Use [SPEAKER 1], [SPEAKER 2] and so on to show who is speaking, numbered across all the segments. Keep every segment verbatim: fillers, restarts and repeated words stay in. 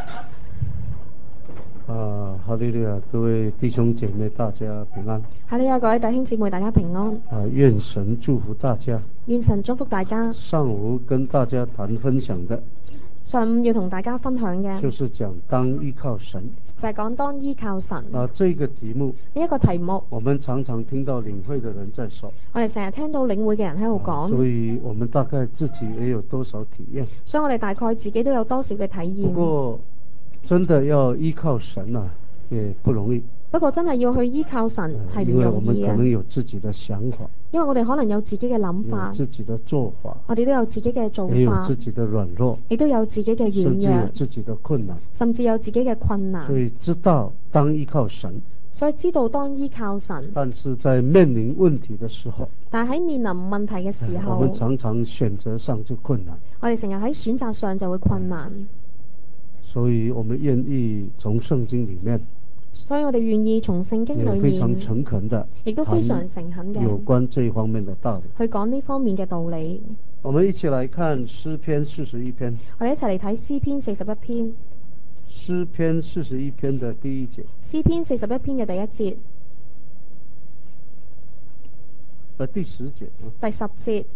[SPEAKER 1] 啊，哈利路亞！各位弟兄姐妹，大家平安。
[SPEAKER 2] 哈利路亞！各位弟兄姊妹，大家平安。
[SPEAKER 1] 啊，願神祝福大家。
[SPEAKER 2] 願神祝福大家。
[SPEAKER 1] 上午跟大家談分享的，
[SPEAKER 2] 上午要同大家分享嘅，
[SPEAKER 1] 就是講當依靠神，
[SPEAKER 2] 就係講當依靠神。
[SPEAKER 1] 啊，這個題目，
[SPEAKER 2] 呢一個題目，
[SPEAKER 1] 我們常常聽到領會的人在說，
[SPEAKER 2] 我哋成日聽到領會嘅人喺度講，
[SPEAKER 1] 啊，所以我們大概自己也有多少體驗。
[SPEAKER 2] 所以我哋大概自己都有多少嘅體驗。
[SPEAKER 1] 不過，真的要依靠神啊，也不容易。
[SPEAKER 2] 不過真係要去依靠神係唔容易嘅。
[SPEAKER 1] 因為我們可能有自己的想法，
[SPEAKER 2] 因為我哋可能有自己嘅諗法，
[SPEAKER 1] 有自己的做法，
[SPEAKER 2] 我哋都有自己嘅做法，
[SPEAKER 1] 也有自己的軟弱，
[SPEAKER 2] 亦都有自己嘅軟弱，
[SPEAKER 1] 甚至有自己的困難，
[SPEAKER 2] 甚至有自己嘅困難。
[SPEAKER 1] 所以知道當依靠神，
[SPEAKER 2] 所以知道當依靠神，
[SPEAKER 1] 但是在面臨問題的時候，
[SPEAKER 2] 但喺面臨問題嘅時候，
[SPEAKER 1] 我們常常選擇上就困難，
[SPEAKER 2] 我哋成日喺選擇上就會困難。
[SPEAKER 1] 所以我們願意從聖經裡面，
[SPEAKER 2] 所以我哋願意從聖經裡面，
[SPEAKER 1] 非常誠懇的，
[SPEAKER 2] 亦都非常誠懇嘅，
[SPEAKER 1] 有關這方面的道理，
[SPEAKER 2] 去講呢方面嘅道理。
[SPEAKER 1] 我們一起來看詩篇四十一篇，
[SPEAKER 2] 我哋一齊嚟睇詩篇四十一篇。
[SPEAKER 1] 詩篇四十一篇的第一節，
[SPEAKER 2] 詩篇四十一篇嘅第一節，
[SPEAKER 1] 呃，第十節，
[SPEAKER 2] 第十節，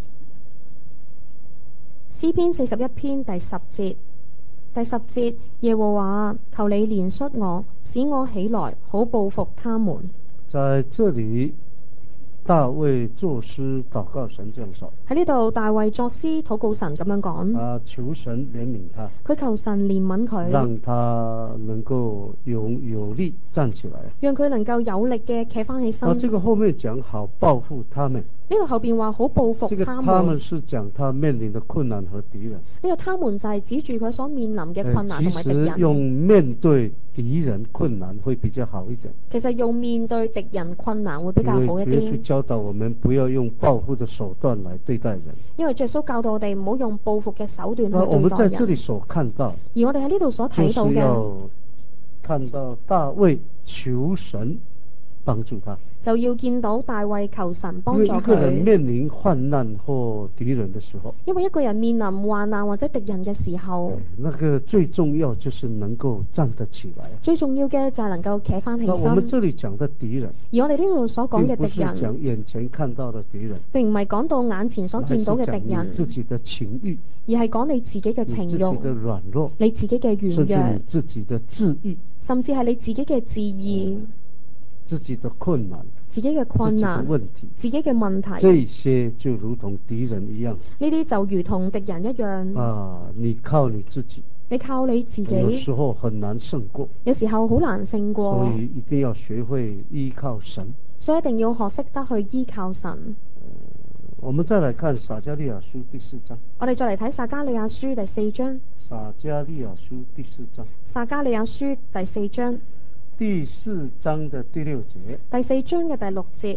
[SPEAKER 2] 詩篇四十一篇第十節，第十節，耶和華，求你憐恤我，使我起來，好報復他們。
[SPEAKER 1] 在這裡，大衛作詩禱告神這樣說，
[SPEAKER 2] 喺呢度，大衛作詩禱告神咁樣講，
[SPEAKER 1] 啊，求神憐憫他，
[SPEAKER 2] 佢求神憐憫佢，
[SPEAKER 1] 讓他能夠有有力站起來，
[SPEAKER 2] 讓佢能夠有力嘅企翻起身。
[SPEAKER 1] 啊，這個後面講好報復他們，
[SPEAKER 2] 呢度後邊話好報復他們。
[SPEAKER 1] 這個他們是講他面臨的困難和敵人。
[SPEAKER 2] 呢個他們就係指住佢所面臨嘅困難同埋敵人。
[SPEAKER 1] 其實用面對敵人困難會比較好一點。
[SPEAKER 2] 其實用面對敵人困難會比較好一啲。
[SPEAKER 1] 因為耶穌教導我們不要用報復的手段來對待人。
[SPEAKER 2] 因為耶穌教導我哋唔好用報復嘅手段去對待人。
[SPEAKER 1] 我們在這裡所看到，
[SPEAKER 2] 而我哋喺呢度所睇到嘅，
[SPEAKER 1] 就是要看到大衛求神幫助他。
[SPEAKER 2] 就要見到大衛求神幫助佢。
[SPEAKER 1] 因為一個人面臨患難或敵人的時候，
[SPEAKER 2] 因為一個人面臨患難或者敵人嘅時候，
[SPEAKER 1] 那個最重要就是能夠站得起來。
[SPEAKER 2] 最重要嘅就係能夠企翻起身。
[SPEAKER 1] 我們這裡講的敵人，
[SPEAKER 2] 而我哋呢度所講嘅敵人，
[SPEAKER 1] 並不是講眼前看到的敵人，
[SPEAKER 2] 並唔係講到眼前所見到嘅敵人，
[SPEAKER 1] 你自己的情慾，
[SPEAKER 2] 而係講你自己嘅情慾，
[SPEAKER 1] 你自己的軟弱，
[SPEAKER 2] 你自己嘅軟弱，
[SPEAKER 1] 甚至你自己的自義，
[SPEAKER 2] 甚至係你自己嘅自義。
[SPEAKER 1] 自己的困難，
[SPEAKER 2] 自己嘅困難，
[SPEAKER 1] 自己的問題，
[SPEAKER 2] 自己嘅問題，
[SPEAKER 1] 這些就如同敵人一樣。
[SPEAKER 2] 呢啲就如同敵人一樣。
[SPEAKER 1] 啊，你靠你自己，
[SPEAKER 2] 你靠你自己，
[SPEAKER 1] 有時候很難勝過，
[SPEAKER 2] 有時候好難勝過。
[SPEAKER 1] 所以一定要學會依靠神。
[SPEAKER 2] 所以一定要學識得去依靠神。
[SPEAKER 1] 我們再來看撒迦利亞書第四章。
[SPEAKER 2] 我哋再嚟睇撒迦利亞書第四章。
[SPEAKER 1] 撒迦利亞書第四章。
[SPEAKER 2] 撒迦利亞書第四章。
[SPEAKER 1] 第四章的第六節。
[SPEAKER 2] 第四章嘅第六節。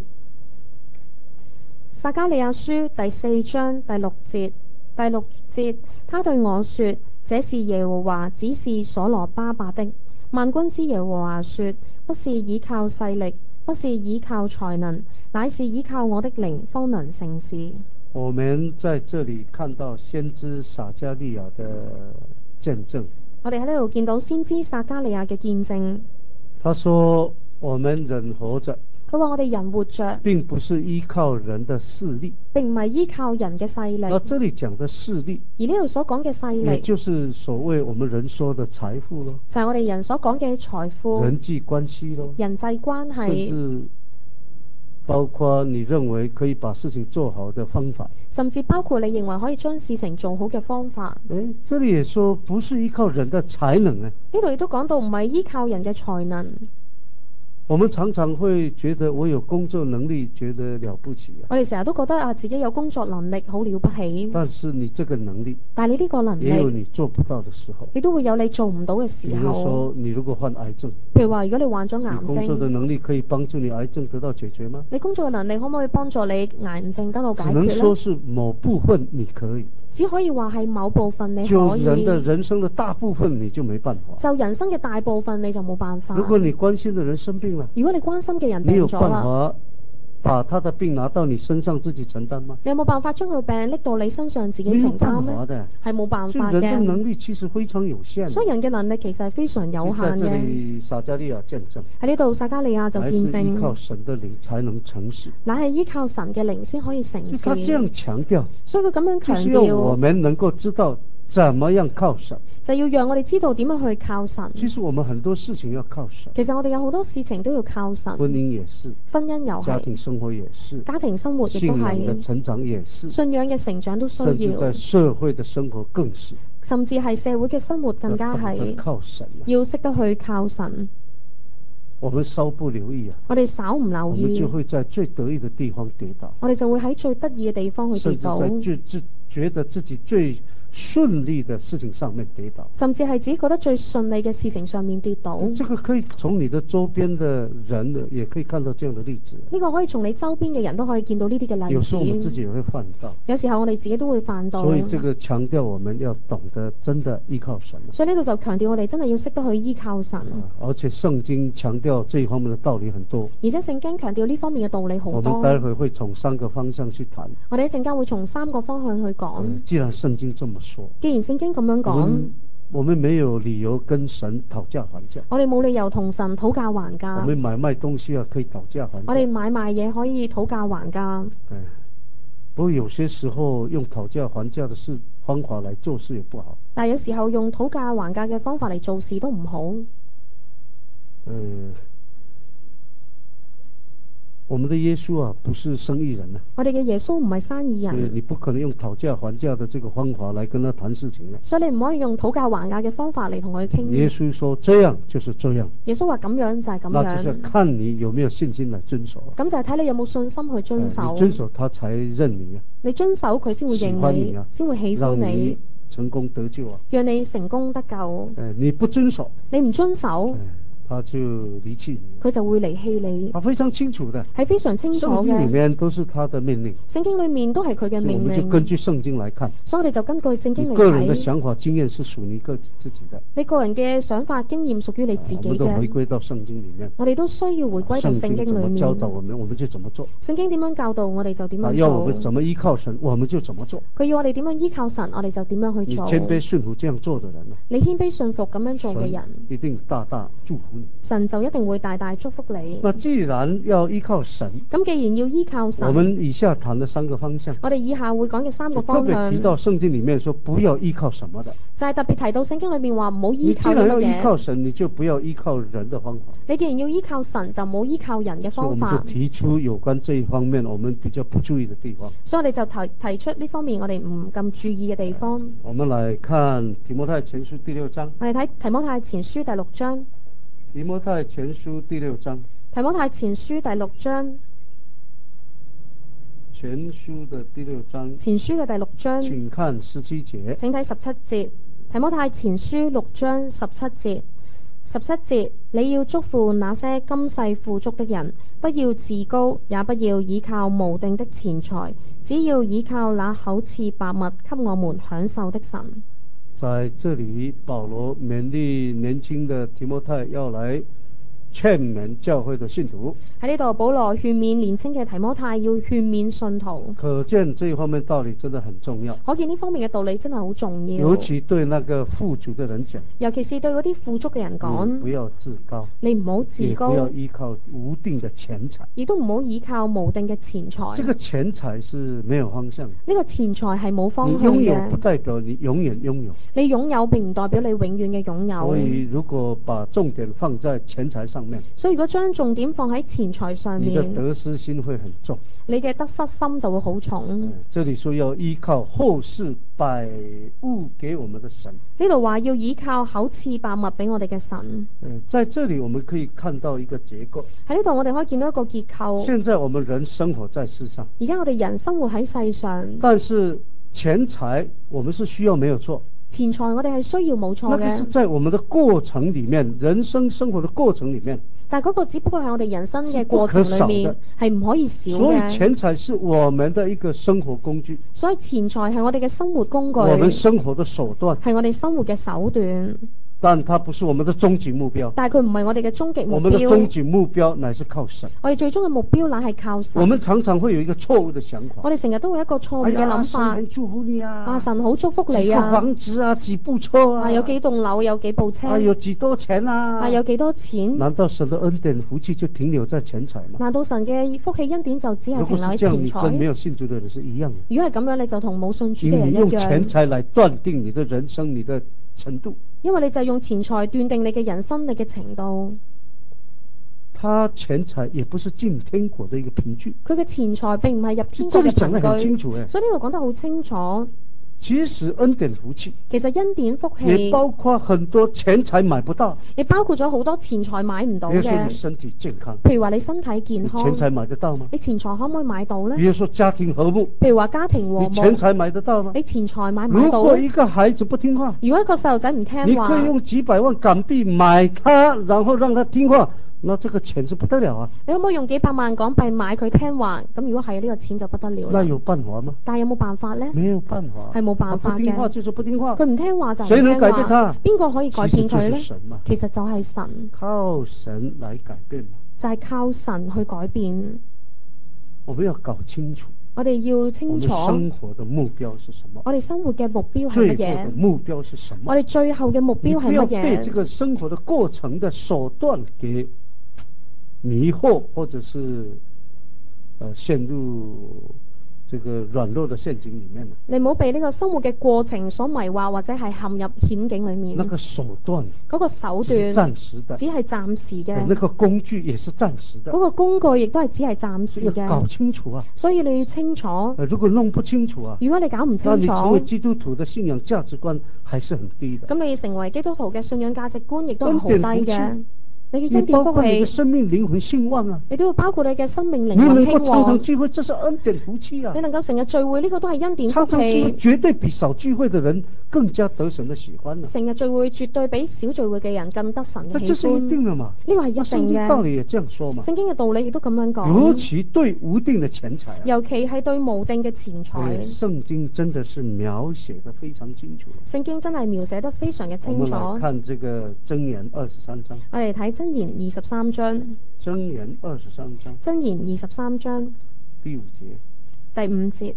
[SPEAKER 2] 撒迦利亞書第四章第六節。第六節，他對我說：這是耶和華指示所羅巴伯的。萬軍之耶和華說：不是倚靠勢力，不是倚靠才能，乃是倚靠我的靈，方能成事。
[SPEAKER 1] 我們在這裡看到先知撒迦利亞的見證。
[SPEAKER 2] 我哋喺呢度見到先知撒迦利亞嘅見證。
[SPEAKER 1] 他說：我們人活着，
[SPEAKER 2] 佢話我哋人活着，
[SPEAKER 1] 並不是依靠人的勢力，
[SPEAKER 2] 並唔係依靠人嘅勢力。
[SPEAKER 1] 那這裡講的勢力，
[SPEAKER 2] 而呢度所講嘅勢力，
[SPEAKER 1] 也就是所謂我們人說的財富咯，
[SPEAKER 2] 就係我哋人所講嘅財富、
[SPEAKER 1] 人際關係咯，
[SPEAKER 2] 人際關係，
[SPEAKER 1] 甚至包括你認為可以把事情做好的方法，
[SPEAKER 2] 甚至包括你認為可以將事情做好嘅方法。
[SPEAKER 1] 誒，這裡也說不是依靠人的才能啊，
[SPEAKER 2] 呢度亦都講到唔係依靠人嘅才能。
[SPEAKER 1] 我們常常會覺得我有工作能力，覺得了不起啊。
[SPEAKER 2] 我哋成日都覺得啊，自己有工作能力好了不起。
[SPEAKER 1] 但是你這個能力，
[SPEAKER 2] 但係你呢個能力，
[SPEAKER 1] 也有你做不到的時候。
[SPEAKER 2] 亦都會有你做唔到嘅時候。
[SPEAKER 1] 比如說，你如果患癌症，
[SPEAKER 2] 譬如話，如果你患咗癌症，
[SPEAKER 1] 你工作的能力可以幫助你癌症得到解決嗎？
[SPEAKER 2] 你工作嘅能力可唔可以幫助你癌症得到解決呢？
[SPEAKER 1] 只能說是某部分你可以。
[SPEAKER 2] 只可以話係某部分你可以，
[SPEAKER 1] 就人的人生的大部分你就沒辦法。
[SPEAKER 2] 就人生嘅大部分你就冇辦法。
[SPEAKER 1] 如果你關心的人生病了，
[SPEAKER 2] 如果你關心嘅人病咗啦，
[SPEAKER 1] 你有辦法把他的病拿到你身上自己承擔嗎？
[SPEAKER 2] 你有冇辦法將佢病拎到你身上自己
[SPEAKER 1] 沒有
[SPEAKER 2] 承擔呢？
[SPEAKER 1] 辦法的，
[SPEAKER 2] 係冇辦
[SPEAKER 1] 所以
[SPEAKER 2] 法
[SPEAKER 1] 人的能
[SPEAKER 2] 嘅。
[SPEAKER 1] 力其實非常有限的。
[SPEAKER 2] 所以人嘅能力其實係非常有限
[SPEAKER 1] 在這
[SPEAKER 2] 嘅。
[SPEAKER 1] 裡撒迦利亞見證，
[SPEAKER 2] 喺呢度撒迦利亞就見
[SPEAKER 1] 乃是依靠
[SPEAKER 2] 證，
[SPEAKER 1] 神的靈才能成事。
[SPEAKER 2] 乃係依靠神嘅靈先可以成事。
[SPEAKER 1] 他這樣強調，
[SPEAKER 2] 所以佢咁樣強
[SPEAKER 1] 就是要我
[SPEAKER 2] 調，
[SPEAKER 1] 們能夠知道怎麼樣靠神。
[SPEAKER 2] 就要讓我哋知道點樣去靠神。
[SPEAKER 1] 其實我們很多事情要靠神，
[SPEAKER 2] 其實我哋有好多事情都要靠神，
[SPEAKER 1] 婚姻也是，
[SPEAKER 2] 婚姻又
[SPEAKER 1] 家庭
[SPEAKER 2] 係，
[SPEAKER 1] 生活也是，
[SPEAKER 2] 家庭生活亦都
[SPEAKER 1] 信仰的
[SPEAKER 2] 係，
[SPEAKER 1] 成長也是，
[SPEAKER 2] 信仰嘅成長都需
[SPEAKER 1] 甚至在
[SPEAKER 2] 要，
[SPEAKER 1] 社會的生活更是，
[SPEAKER 2] 甚至係社會嘅生活更加
[SPEAKER 1] 要懂得
[SPEAKER 2] 係
[SPEAKER 1] 靠神啊。
[SPEAKER 2] 要識得去靠神。
[SPEAKER 1] 我們稍不留意啊，
[SPEAKER 2] 我哋稍唔留
[SPEAKER 1] 我們就
[SPEAKER 2] 意，
[SPEAKER 1] 會在最得意的地方跌倒，
[SPEAKER 2] 我哋就會喺最得意嘅地方去跌
[SPEAKER 1] 甚至
[SPEAKER 2] 倒，
[SPEAKER 1] 在最最覺得自己最順利的事情上面跌倒。
[SPEAKER 2] 甚至係自己覺得最順利嘅事情上面跌倒。
[SPEAKER 1] 這個可以從你的周邊的人呢，也可以看到這樣的例子。
[SPEAKER 2] 呢個可以從你周邊嘅人都可以見到呢啲嘅例
[SPEAKER 1] 有時候我們自
[SPEAKER 2] 子。
[SPEAKER 1] 己也會犯到，
[SPEAKER 2] 有時候我哋自己都會犯到。
[SPEAKER 1] 所以這個強調我們要懂得真的依靠神。
[SPEAKER 2] 所以呢度就強調我哋真係要識得去依靠神。
[SPEAKER 1] 啊，而且聖經強調這一方面的道理很多。
[SPEAKER 2] 而且聖經強調呢方面嘅道理好
[SPEAKER 1] 我們
[SPEAKER 2] 多。
[SPEAKER 1] 待會會從三個方向去談。
[SPEAKER 2] 我哋一陣間會從三個方向去講。
[SPEAKER 1] 嗯既然聖經這麼說，
[SPEAKER 2] 既然聖經咁樣
[SPEAKER 1] 我
[SPEAKER 2] 講，
[SPEAKER 1] 們我們沒有理由跟神討價還價。
[SPEAKER 2] 我哋冇理由同神討價還
[SPEAKER 1] 我
[SPEAKER 2] 價。
[SPEAKER 1] 們買賣東西啊，可以討價還價。
[SPEAKER 2] 我哋買賣嘢可以討價還價。
[SPEAKER 1] 對，不過有些時候用討價還價的事方法來做事也不好。
[SPEAKER 2] 但係有時候用討價還價嘅方法嚟做事都唔好。
[SPEAKER 1] 呃，我們的耶穌啊，不是生意人啊，
[SPEAKER 2] 我哋嘅耶穌唔係生意
[SPEAKER 1] 所以
[SPEAKER 2] 人，
[SPEAKER 1] 你不可能用討價還價的這個方法來跟他談事情的。
[SPEAKER 2] 所以你唔可以用討價還價嘅方法嚟同佢傾。
[SPEAKER 1] 耶穌說這樣就是這樣，
[SPEAKER 2] 耶穌話咁樣就係咁
[SPEAKER 1] 那就是要
[SPEAKER 2] 樣，
[SPEAKER 1] 看你有沒有信心來遵守。
[SPEAKER 2] 咁就係睇你有冇信心去遵守。
[SPEAKER 1] 哎你遵守他才認你啊，
[SPEAKER 2] 你遵守佢先會
[SPEAKER 1] 喜
[SPEAKER 2] 認你
[SPEAKER 1] 歡你啊，
[SPEAKER 2] 先會喜歡
[SPEAKER 1] 讓
[SPEAKER 2] 你
[SPEAKER 1] 你，成功得救啊。
[SPEAKER 2] 讓你成功得救。
[SPEAKER 1] 哎，你不遵守，
[SPEAKER 2] 你唔遵守，
[SPEAKER 1] 哎，他就離棄你。
[SPEAKER 2] 佢就會離棄你。
[SPEAKER 1] 他非常清楚的，
[SPEAKER 2] 係非常清楚
[SPEAKER 1] 聖經裡
[SPEAKER 2] 嘅。
[SPEAKER 1] 面都是他的命令，
[SPEAKER 2] 聖經裡面都係佢嘅
[SPEAKER 1] 所以我
[SPEAKER 2] 命
[SPEAKER 1] 們就根
[SPEAKER 2] 令，
[SPEAKER 1] 據聖經來看。
[SPEAKER 2] 所以我哋就根據聖經嚟
[SPEAKER 1] 你個人的
[SPEAKER 2] 睇。
[SPEAKER 1] 想法經驗是屬你個自己的，
[SPEAKER 2] 你個人嘅想法經驗屬於你自己
[SPEAKER 1] 我們都回
[SPEAKER 2] 嘅，
[SPEAKER 1] 歸到聖經裡面。
[SPEAKER 2] 我哋都需要回歸到聖經裡
[SPEAKER 1] 聖經怎麼教導
[SPEAKER 2] 面。
[SPEAKER 1] 我們，我們就怎麼做。
[SPEAKER 2] 聖經點樣教導我哋就點
[SPEAKER 1] 啊，
[SPEAKER 2] 樣
[SPEAKER 1] 要我們
[SPEAKER 2] 做。
[SPEAKER 1] 怎麼依靠神，我們就怎麼做。
[SPEAKER 2] 佢要我哋點樣依靠神，我哋就點樣去做。
[SPEAKER 1] 你謙卑順服這樣做的人呢，
[SPEAKER 2] 你謙卑順服咁樣做嘅人，
[SPEAKER 1] 神一定大大祝福你。
[SPEAKER 2] 神就一定會大大祝福你。
[SPEAKER 1] 那既然要依靠神，
[SPEAKER 2] 咁既然要依靠神，
[SPEAKER 1] 我們以下談的三個方向，
[SPEAKER 2] 我哋以下會講嘅三個
[SPEAKER 1] 就特
[SPEAKER 2] 方向，
[SPEAKER 1] 別提到聖經裡面說不要依靠什麼的。
[SPEAKER 2] 就係特別提到聖經裏面話唔好依
[SPEAKER 1] 你
[SPEAKER 2] 靠
[SPEAKER 1] 既然要依
[SPEAKER 2] 啲乜嘢。
[SPEAKER 1] 靠神，你就不要依靠人的方法。
[SPEAKER 2] 你既然要依靠神，就唔好依靠人嘅
[SPEAKER 1] 所以我們就
[SPEAKER 2] 方法。
[SPEAKER 1] 提出有關這一方面我們比較不注意的地方。
[SPEAKER 2] 所以我哋就提提出呢方面我哋唔咁注意嘅地方。
[SPEAKER 1] 我們來看提摩太前書第六章。
[SPEAKER 2] 我哋睇提摩太前書第六章。
[SPEAKER 1] 提摩太前書第六章。
[SPEAKER 2] 提摩太前書第六章。
[SPEAKER 1] 前書的第六章。
[SPEAKER 2] 前書嘅第六章。
[SPEAKER 1] 請看十七節。
[SPEAKER 2] 請睇十七節。提摩太前書六章十七節。十七節，你要囑咐那些今世富足的人，不要自高，也不要倚靠無定的錢財，只要倚靠那厚賜百物給我們享受的神。
[SPEAKER 1] 在這裡，保羅勉勵年輕的提摩太要來勸勉教會的信徒。
[SPEAKER 2] 喺呢度，保羅勸勉年輕嘅提摩太要勸勉信徒。
[SPEAKER 1] 可見這一方面道理真的很重要。
[SPEAKER 2] 可見呢方面嘅道理真係好重要。
[SPEAKER 1] 尤其對那個富足的人講。
[SPEAKER 2] 尤其是對嗰啲富足嘅人講。
[SPEAKER 1] 你不要自高。
[SPEAKER 2] 你唔好自高。
[SPEAKER 1] 也不要依靠無定的錢財。
[SPEAKER 2] 亦都唔好依靠無定嘅錢財。
[SPEAKER 1] 這個錢財是沒有方向的。
[SPEAKER 2] 呢個錢財係冇方向嘅。
[SPEAKER 1] 你擁有不代表你永遠擁有。
[SPEAKER 2] 你擁有並唔代表你永遠嘅擁有。
[SPEAKER 1] 所以如果把重點放在錢財上面。
[SPEAKER 2] 所以如果將重點放喺錢財上面，
[SPEAKER 1] 你的得失心會很重，
[SPEAKER 2] 你嘅得失心就會好重。
[SPEAKER 1] 這裡說要依靠厚賜百物給我們的神，
[SPEAKER 2] 呢度話要依靠厚賜百物俾我哋嘅神。
[SPEAKER 1] 在這裡我們可以看到一個結構。喺
[SPEAKER 2] 呢度我哋可以見到一個結構。
[SPEAKER 1] 現在我們人生活在世上，
[SPEAKER 2] 而家我哋人生活喺世上，
[SPEAKER 1] 但是錢財我們是需要沒有錯。
[SPEAKER 2] 錢財我哋係需要冇錯嘅。
[SPEAKER 1] 那個是在我們的過程裡面，人生生活的過程裡面。
[SPEAKER 2] 但係嗰個只不過係我哋人生嘅過程裏面，係唔可以少嘅。
[SPEAKER 1] 所以錢財是我們的一個生活工具。
[SPEAKER 2] 所以錢財係我哋嘅生活工具。
[SPEAKER 1] 我們生活的手段。
[SPEAKER 2] 係我哋生活嘅手段。
[SPEAKER 1] 但它不是我們的終極目標。
[SPEAKER 2] 但係佢唔係我哋嘅終極目標。
[SPEAKER 1] 我們的終極目標乃是靠神。
[SPEAKER 2] 我哋最終嘅目標乃係靠神。
[SPEAKER 1] 我們常常會有一個錯誤的想法。
[SPEAKER 2] 我哋成日都會有一個錯誤嘅諗法。
[SPEAKER 1] 哎呀，神很祝福你啊！
[SPEAKER 2] 啊，神好祝福你啊！
[SPEAKER 1] 幾個房子啊，幾部車啊，
[SPEAKER 2] 啊，有幾棟樓，有幾部車，
[SPEAKER 1] 啊，有幾多錢啊？
[SPEAKER 2] 啊，有幾多錢？
[SPEAKER 1] 難道神的恩典福氣就停留在錢財嗎？
[SPEAKER 2] 難道神嘅福氣恩典就只係停留喺錢財？
[SPEAKER 1] 如果是這樣，你跟沒有信主的人是一樣的。
[SPEAKER 2] 如果係咁樣，你就同冇信主嘅人一樣。
[SPEAKER 1] 因為你用錢財來斷定你的人生，你的程度。
[SPEAKER 2] 因為你就係用錢財斷定你嘅人生，你嘅程度。
[SPEAKER 1] 他錢財也不是進天國的一個憑據。
[SPEAKER 2] 佢嘅錢財並唔係入天國嘅憑據。
[SPEAKER 1] 這裡講得很清楚誒。
[SPEAKER 2] 所以呢度講得好清楚。
[SPEAKER 1] 其實恩典福氣，
[SPEAKER 2] 其實恩典福氣
[SPEAKER 1] 也包括很多錢財買不到，
[SPEAKER 2] 亦包括咗好多錢財買唔到嘅。
[SPEAKER 1] 比如說你身體健康，
[SPEAKER 2] 譬如話你身體健康，
[SPEAKER 1] 錢財買得到嗎？
[SPEAKER 2] 你錢財可唔可以買到呢？
[SPEAKER 1] 比如說家庭和睦，
[SPEAKER 2] 譬如話家庭和睦，
[SPEAKER 1] 你錢財買得到嗎？
[SPEAKER 2] 你錢財買唔買到？
[SPEAKER 1] 如果一個孩子不聽話，
[SPEAKER 2] 如果一個細路仔唔聽話，
[SPEAKER 1] 你可以用幾百萬港幣買他，然後讓他聽話。那這個錢是不得了啊！
[SPEAKER 2] 你可唔可以用幾百萬港幣買佢聽話？咁如果係呢個錢就不得了啦。
[SPEAKER 1] 那有辦法嗎？
[SPEAKER 2] 但係有冇辦法呢？
[SPEAKER 1] 沒有辦法，
[SPEAKER 2] 係冇辦法嘅。
[SPEAKER 1] 不聽話就是不聽話，
[SPEAKER 2] 佢唔聽話就唔聽話。
[SPEAKER 1] 誰能改變他？
[SPEAKER 2] 邊個可以改變佢呢？
[SPEAKER 1] 其實就是神嘛。
[SPEAKER 2] 其實就係神。
[SPEAKER 1] 靠神來改變嘛。
[SPEAKER 2] 就係靠神去改變。
[SPEAKER 1] 我們要搞清楚。
[SPEAKER 2] 我哋要清楚。
[SPEAKER 1] 我們生活的目標是什麼？
[SPEAKER 2] 我哋生活嘅目標係乜嘢？
[SPEAKER 1] 最後的目標是什麼？
[SPEAKER 2] 我哋最後嘅目標係乜嘢？
[SPEAKER 1] 你不要被這個生活的過程的手段給迷惑，或者是呃陷入這個軟弱的陷阱裏面。
[SPEAKER 2] 你唔好被呢個生活嘅過程所迷惑，或者係陷入險境裏面。
[SPEAKER 1] 那個手段，
[SPEAKER 2] 嗰個手段
[SPEAKER 1] 暫時的，
[SPEAKER 2] 只係暫時嘅。
[SPEAKER 1] 那個工具也是暫時的。
[SPEAKER 2] 嗰個工具亦都係只係暫時嘅。
[SPEAKER 1] 要搞清楚啊！
[SPEAKER 2] 所以你要清楚。
[SPEAKER 1] 如果弄不清楚啊，
[SPEAKER 2] 如果你搞唔清楚，
[SPEAKER 1] 那你成為基督徒的信仰價值觀還是很低的。
[SPEAKER 2] 咁你成為基督徒嘅信仰價值觀亦都係好低嘅。你嘅恩典福氣，
[SPEAKER 1] 你包括你嘅生命靈魂興旺啊！
[SPEAKER 2] 你都要包括你嘅生命靈魂興旺。
[SPEAKER 1] 你能夠常常聚會，這是恩典福氣啊！
[SPEAKER 2] 你能夠成日聚會，呢個都係恩典福氣。
[SPEAKER 1] 常常聚會絕對比少聚會的人更加得神的喜歡啊！
[SPEAKER 2] 成日聚會絕對比少聚會嘅人更得神嘅喜歡。
[SPEAKER 1] 這是一定的嘛？
[SPEAKER 2] 呢個係一定嘅。聖經
[SPEAKER 1] 道理也這樣說嘛？
[SPEAKER 2] 聖經嘅道理亦都咁樣講。
[SPEAKER 1] 尤其對無定的錢財啊！
[SPEAKER 2] 尤其係對無定嘅錢財。
[SPEAKER 1] 聖經真的是描寫得非常清楚。
[SPEAKER 2] 聖經真係描寫得非常嘅清楚。
[SPEAKER 1] 我們來看這個箴言二十三章。
[SPEAKER 2] 我哋睇箴言二十三章。
[SPEAKER 1] 箴言二十三章。
[SPEAKER 2] 箴言二十三章。
[SPEAKER 1] 第五節。
[SPEAKER 2] 第五節。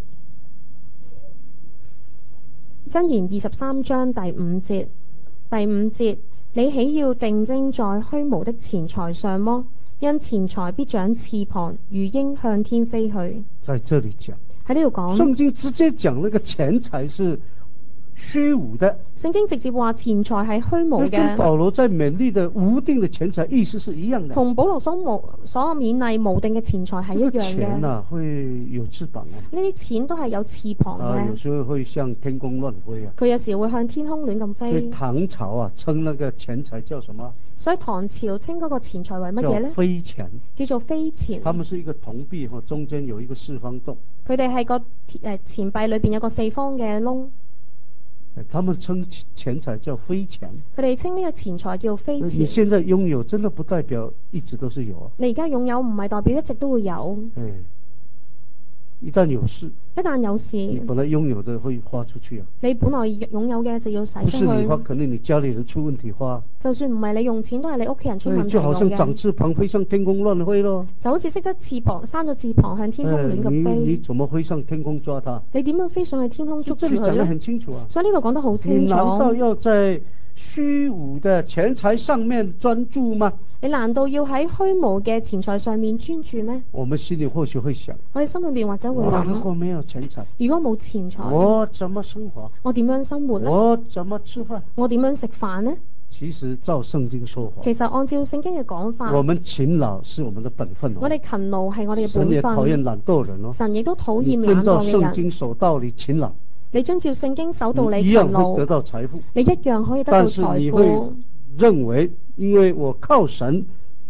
[SPEAKER 2] 箴言二十三章第五節。第五節，你豈要定睛在虛無的錢財上麼？因錢財必長翅膀，如鷹向天飛去。
[SPEAKER 1] 在這裏講。
[SPEAKER 2] 喺呢度講。
[SPEAKER 1] 聖經直接講那個錢財是虛無的。
[SPEAKER 2] 聖經直接話錢財係虛無嘅。
[SPEAKER 1] 跟保羅在勉勵的無定的錢財意思是一樣的。
[SPEAKER 2] 同保羅所無所勉勵無定嘅錢財係一樣嘅。
[SPEAKER 1] 這個錢啊，會有翅膀啊。呢
[SPEAKER 2] 啲錢都係有翅膀嘅。
[SPEAKER 1] 啊，有時候會向天空亂飛啊。
[SPEAKER 2] 佢有時會向天空亂咁飛。
[SPEAKER 1] 所以唐朝啊，稱那個錢財叫什麼？
[SPEAKER 2] 所以唐朝稱嗰個錢財為乜嘢呢？
[SPEAKER 1] 叫飛錢。
[SPEAKER 2] 叫做飛錢。
[SPEAKER 1] 他們是一個銅幣，和中間有一個四方洞。
[SPEAKER 2] 佢哋係個誒錢幣裏邊有個四方嘅窿。
[SPEAKER 1] 他們稱錢財叫飛錢。
[SPEAKER 2] 佢哋稱呢個錢財叫飛錢。
[SPEAKER 1] 你現在擁有，真的不代表一直都是有啊。
[SPEAKER 2] 你而家擁有唔係代表一直都會有。
[SPEAKER 1] 嗯。一旦有事，
[SPEAKER 2] 一旦有事，
[SPEAKER 1] 你本來擁有的會花出去啊。
[SPEAKER 2] 你本來擁有嘅就要使出去。
[SPEAKER 1] 不是你花，可能你家裏人出問題花。
[SPEAKER 2] 就算唔係你用錢，都係你屋企人出問題用嘅。
[SPEAKER 1] 就好像長翅膀飛向天空亂飛咯。
[SPEAKER 2] 就好似識得翅膀生咗翅膀向天空亂咁飛。
[SPEAKER 1] 你你怎麼飛上天空抓它？
[SPEAKER 2] 你點樣飛上去天空捉住佢咧？
[SPEAKER 1] 這裡講得很清楚啊。
[SPEAKER 2] 所以呢個講得好清楚。
[SPEAKER 1] 你難道要在虛無的錢財上面專注嗎？
[SPEAKER 2] 你難道要喺虛無嘅錢財上面專注咩？
[SPEAKER 1] 我們心裏或許會想，
[SPEAKER 2] 我哋心裏面或者會諗，
[SPEAKER 1] 如果沒有錢財，
[SPEAKER 2] 如果冇錢財，
[SPEAKER 1] 我怎麼生活？
[SPEAKER 2] 我點樣生活呢？
[SPEAKER 1] 我怎麼吃飯？
[SPEAKER 2] 我點樣食飯呢？
[SPEAKER 1] 其實照聖經說法，
[SPEAKER 2] 其實按照聖經嘅講法，
[SPEAKER 1] 我們勤勞是我們的本分。
[SPEAKER 2] 我哋勤勞係我哋嘅本分。
[SPEAKER 1] 神也討厭懶惰人咯。
[SPEAKER 2] 神亦都討厭懶惰嘅人。
[SPEAKER 1] 遵照聖經守道理勤勞。你
[SPEAKER 2] 遵照聖經守道理勤勞，
[SPEAKER 1] 一樣會得到財富。
[SPEAKER 2] 你一樣可以得到財富。
[SPEAKER 1] 但是你會認為，因為我靠神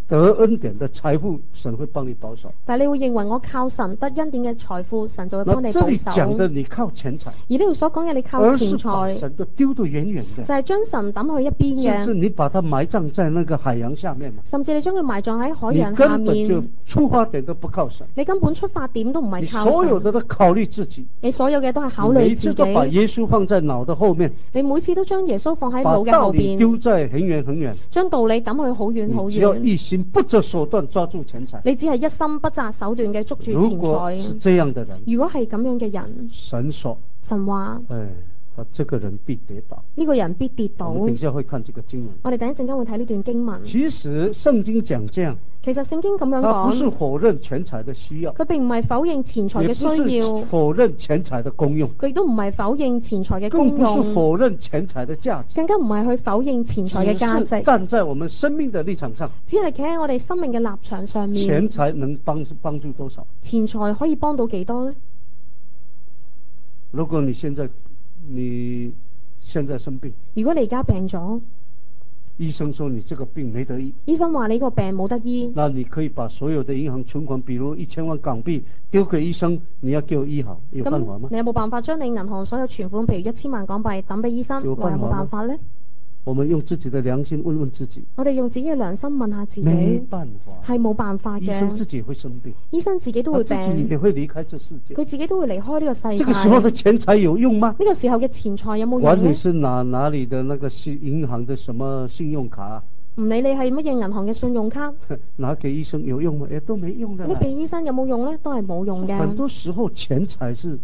[SPEAKER 1] 得恩典的財富，神會幫你保守。
[SPEAKER 2] 但係你會認為我靠神得恩典嘅財富，神就會幫你保守。
[SPEAKER 1] 那這裡講的你靠錢財，
[SPEAKER 2] 而呢度所講嘅你靠錢
[SPEAKER 1] 而是把
[SPEAKER 2] 財，
[SPEAKER 1] 神都丟到遠遠的，
[SPEAKER 2] 就係將神抌去一邊嘅，
[SPEAKER 1] 甚至你把它埋葬在那個海洋下面嘛，
[SPEAKER 2] 甚至你將佢埋葬喺海洋
[SPEAKER 1] 你
[SPEAKER 2] 下
[SPEAKER 1] 根本就
[SPEAKER 2] 面，
[SPEAKER 1] 出發點都不靠神，
[SPEAKER 2] 你根本出發點都唔
[SPEAKER 1] 你
[SPEAKER 2] 係靠
[SPEAKER 1] 所有
[SPEAKER 2] 神，
[SPEAKER 1] 的都考慮自己，
[SPEAKER 2] 你所有嘅都係考
[SPEAKER 1] 你每
[SPEAKER 2] 慮自
[SPEAKER 1] 次都把
[SPEAKER 2] 己，
[SPEAKER 1] 耶穌放在腦的後面，
[SPEAKER 2] 你每次都將耶穌放喺
[SPEAKER 1] 把
[SPEAKER 2] 腦嘅後
[SPEAKER 1] 道理丟
[SPEAKER 2] 邊，
[SPEAKER 1] 在很遠很遠，
[SPEAKER 2] 將道理抌去好遠好
[SPEAKER 1] 你只要
[SPEAKER 2] 遠，
[SPEAKER 1] 一心不擇手段抓住錢財。
[SPEAKER 2] 你只係一心不擇手段嘅捉住錢
[SPEAKER 1] 如果是
[SPEAKER 2] 財。
[SPEAKER 1] 這樣的人，
[SPEAKER 2] 如果係咁樣嘅人，
[SPEAKER 1] 神說，
[SPEAKER 2] 神話
[SPEAKER 1] 哎，他這個人必跌倒。
[SPEAKER 2] 呢個人必跌倒。
[SPEAKER 1] 我們等一下會看這個經文。
[SPEAKER 2] 我哋等一陣間會睇呢段經文。
[SPEAKER 1] 其實聖經講這樣，
[SPEAKER 2] 其實聖經咁樣
[SPEAKER 1] 他不是
[SPEAKER 2] 講，
[SPEAKER 1] 否認錢財的需要，
[SPEAKER 2] 佢並唔係否認錢財嘅
[SPEAKER 1] 也不
[SPEAKER 2] 需要，
[SPEAKER 1] 是否認錢財的功用，
[SPEAKER 2] 佢亦都唔係否認錢財嘅
[SPEAKER 1] 更不是
[SPEAKER 2] 功用，
[SPEAKER 1] 否認錢財的價值，
[SPEAKER 2] 更加唔係去否認錢財嘅價
[SPEAKER 1] 只是
[SPEAKER 2] 值，
[SPEAKER 1] 站在我們生命的立場上，
[SPEAKER 2] 只係企喺我哋生命嘅立場上面。
[SPEAKER 1] 錢財能幫幫助多少？
[SPEAKER 2] 錢財可以幫到幾多呢？
[SPEAKER 1] 如果你現在你現在生病，
[SPEAKER 2] 如果你而家病咗，
[SPEAKER 1] 醫生說你這個病沒得醫，
[SPEAKER 2] 醫生話你個病冇得醫，
[SPEAKER 1] 那你可以把所有的銀行存款，比如一千萬港幣丟給醫生，你要叫我醫好，有辦法嗎？
[SPEAKER 2] 咁你有冇辦法將你銀行所有存款，譬如一千萬港幣抌俾醫生？
[SPEAKER 1] 有辦法嗎？
[SPEAKER 2] 話有冇辦法呢？
[SPEAKER 1] 我們用自己的良心問問自己，
[SPEAKER 2] 我哋用自己嘅良心問下自己，
[SPEAKER 1] 沒辦法，
[SPEAKER 2] 係冇辦法
[SPEAKER 1] 醫生自
[SPEAKER 2] 嘅。
[SPEAKER 1] 己會生病，
[SPEAKER 2] 醫生自己都會
[SPEAKER 1] 他自己
[SPEAKER 2] 病，
[SPEAKER 1] 也會離開這世界。
[SPEAKER 2] 佢自己都會離開呢個世界。
[SPEAKER 1] 這個時候的錢財有用嗎？
[SPEAKER 2] 呢個時候嘅錢財有冇
[SPEAKER 1] 管你
[SPEAKER 2] 用呢？
[SPEAKER 1] 是哪哪裡的那個信銀行的什麼信用卡，
[SPEAKER 2] 唔理你係乜嘢銀行嘅信用卡，
[SPEAKER 1] 拿給醫生有用嗎？也都沒用的。
[SPEAKER 2] 你俾醫生有冇用呢？都係冇用嘅。
[SPEAKER 1] 很多時候錢財是，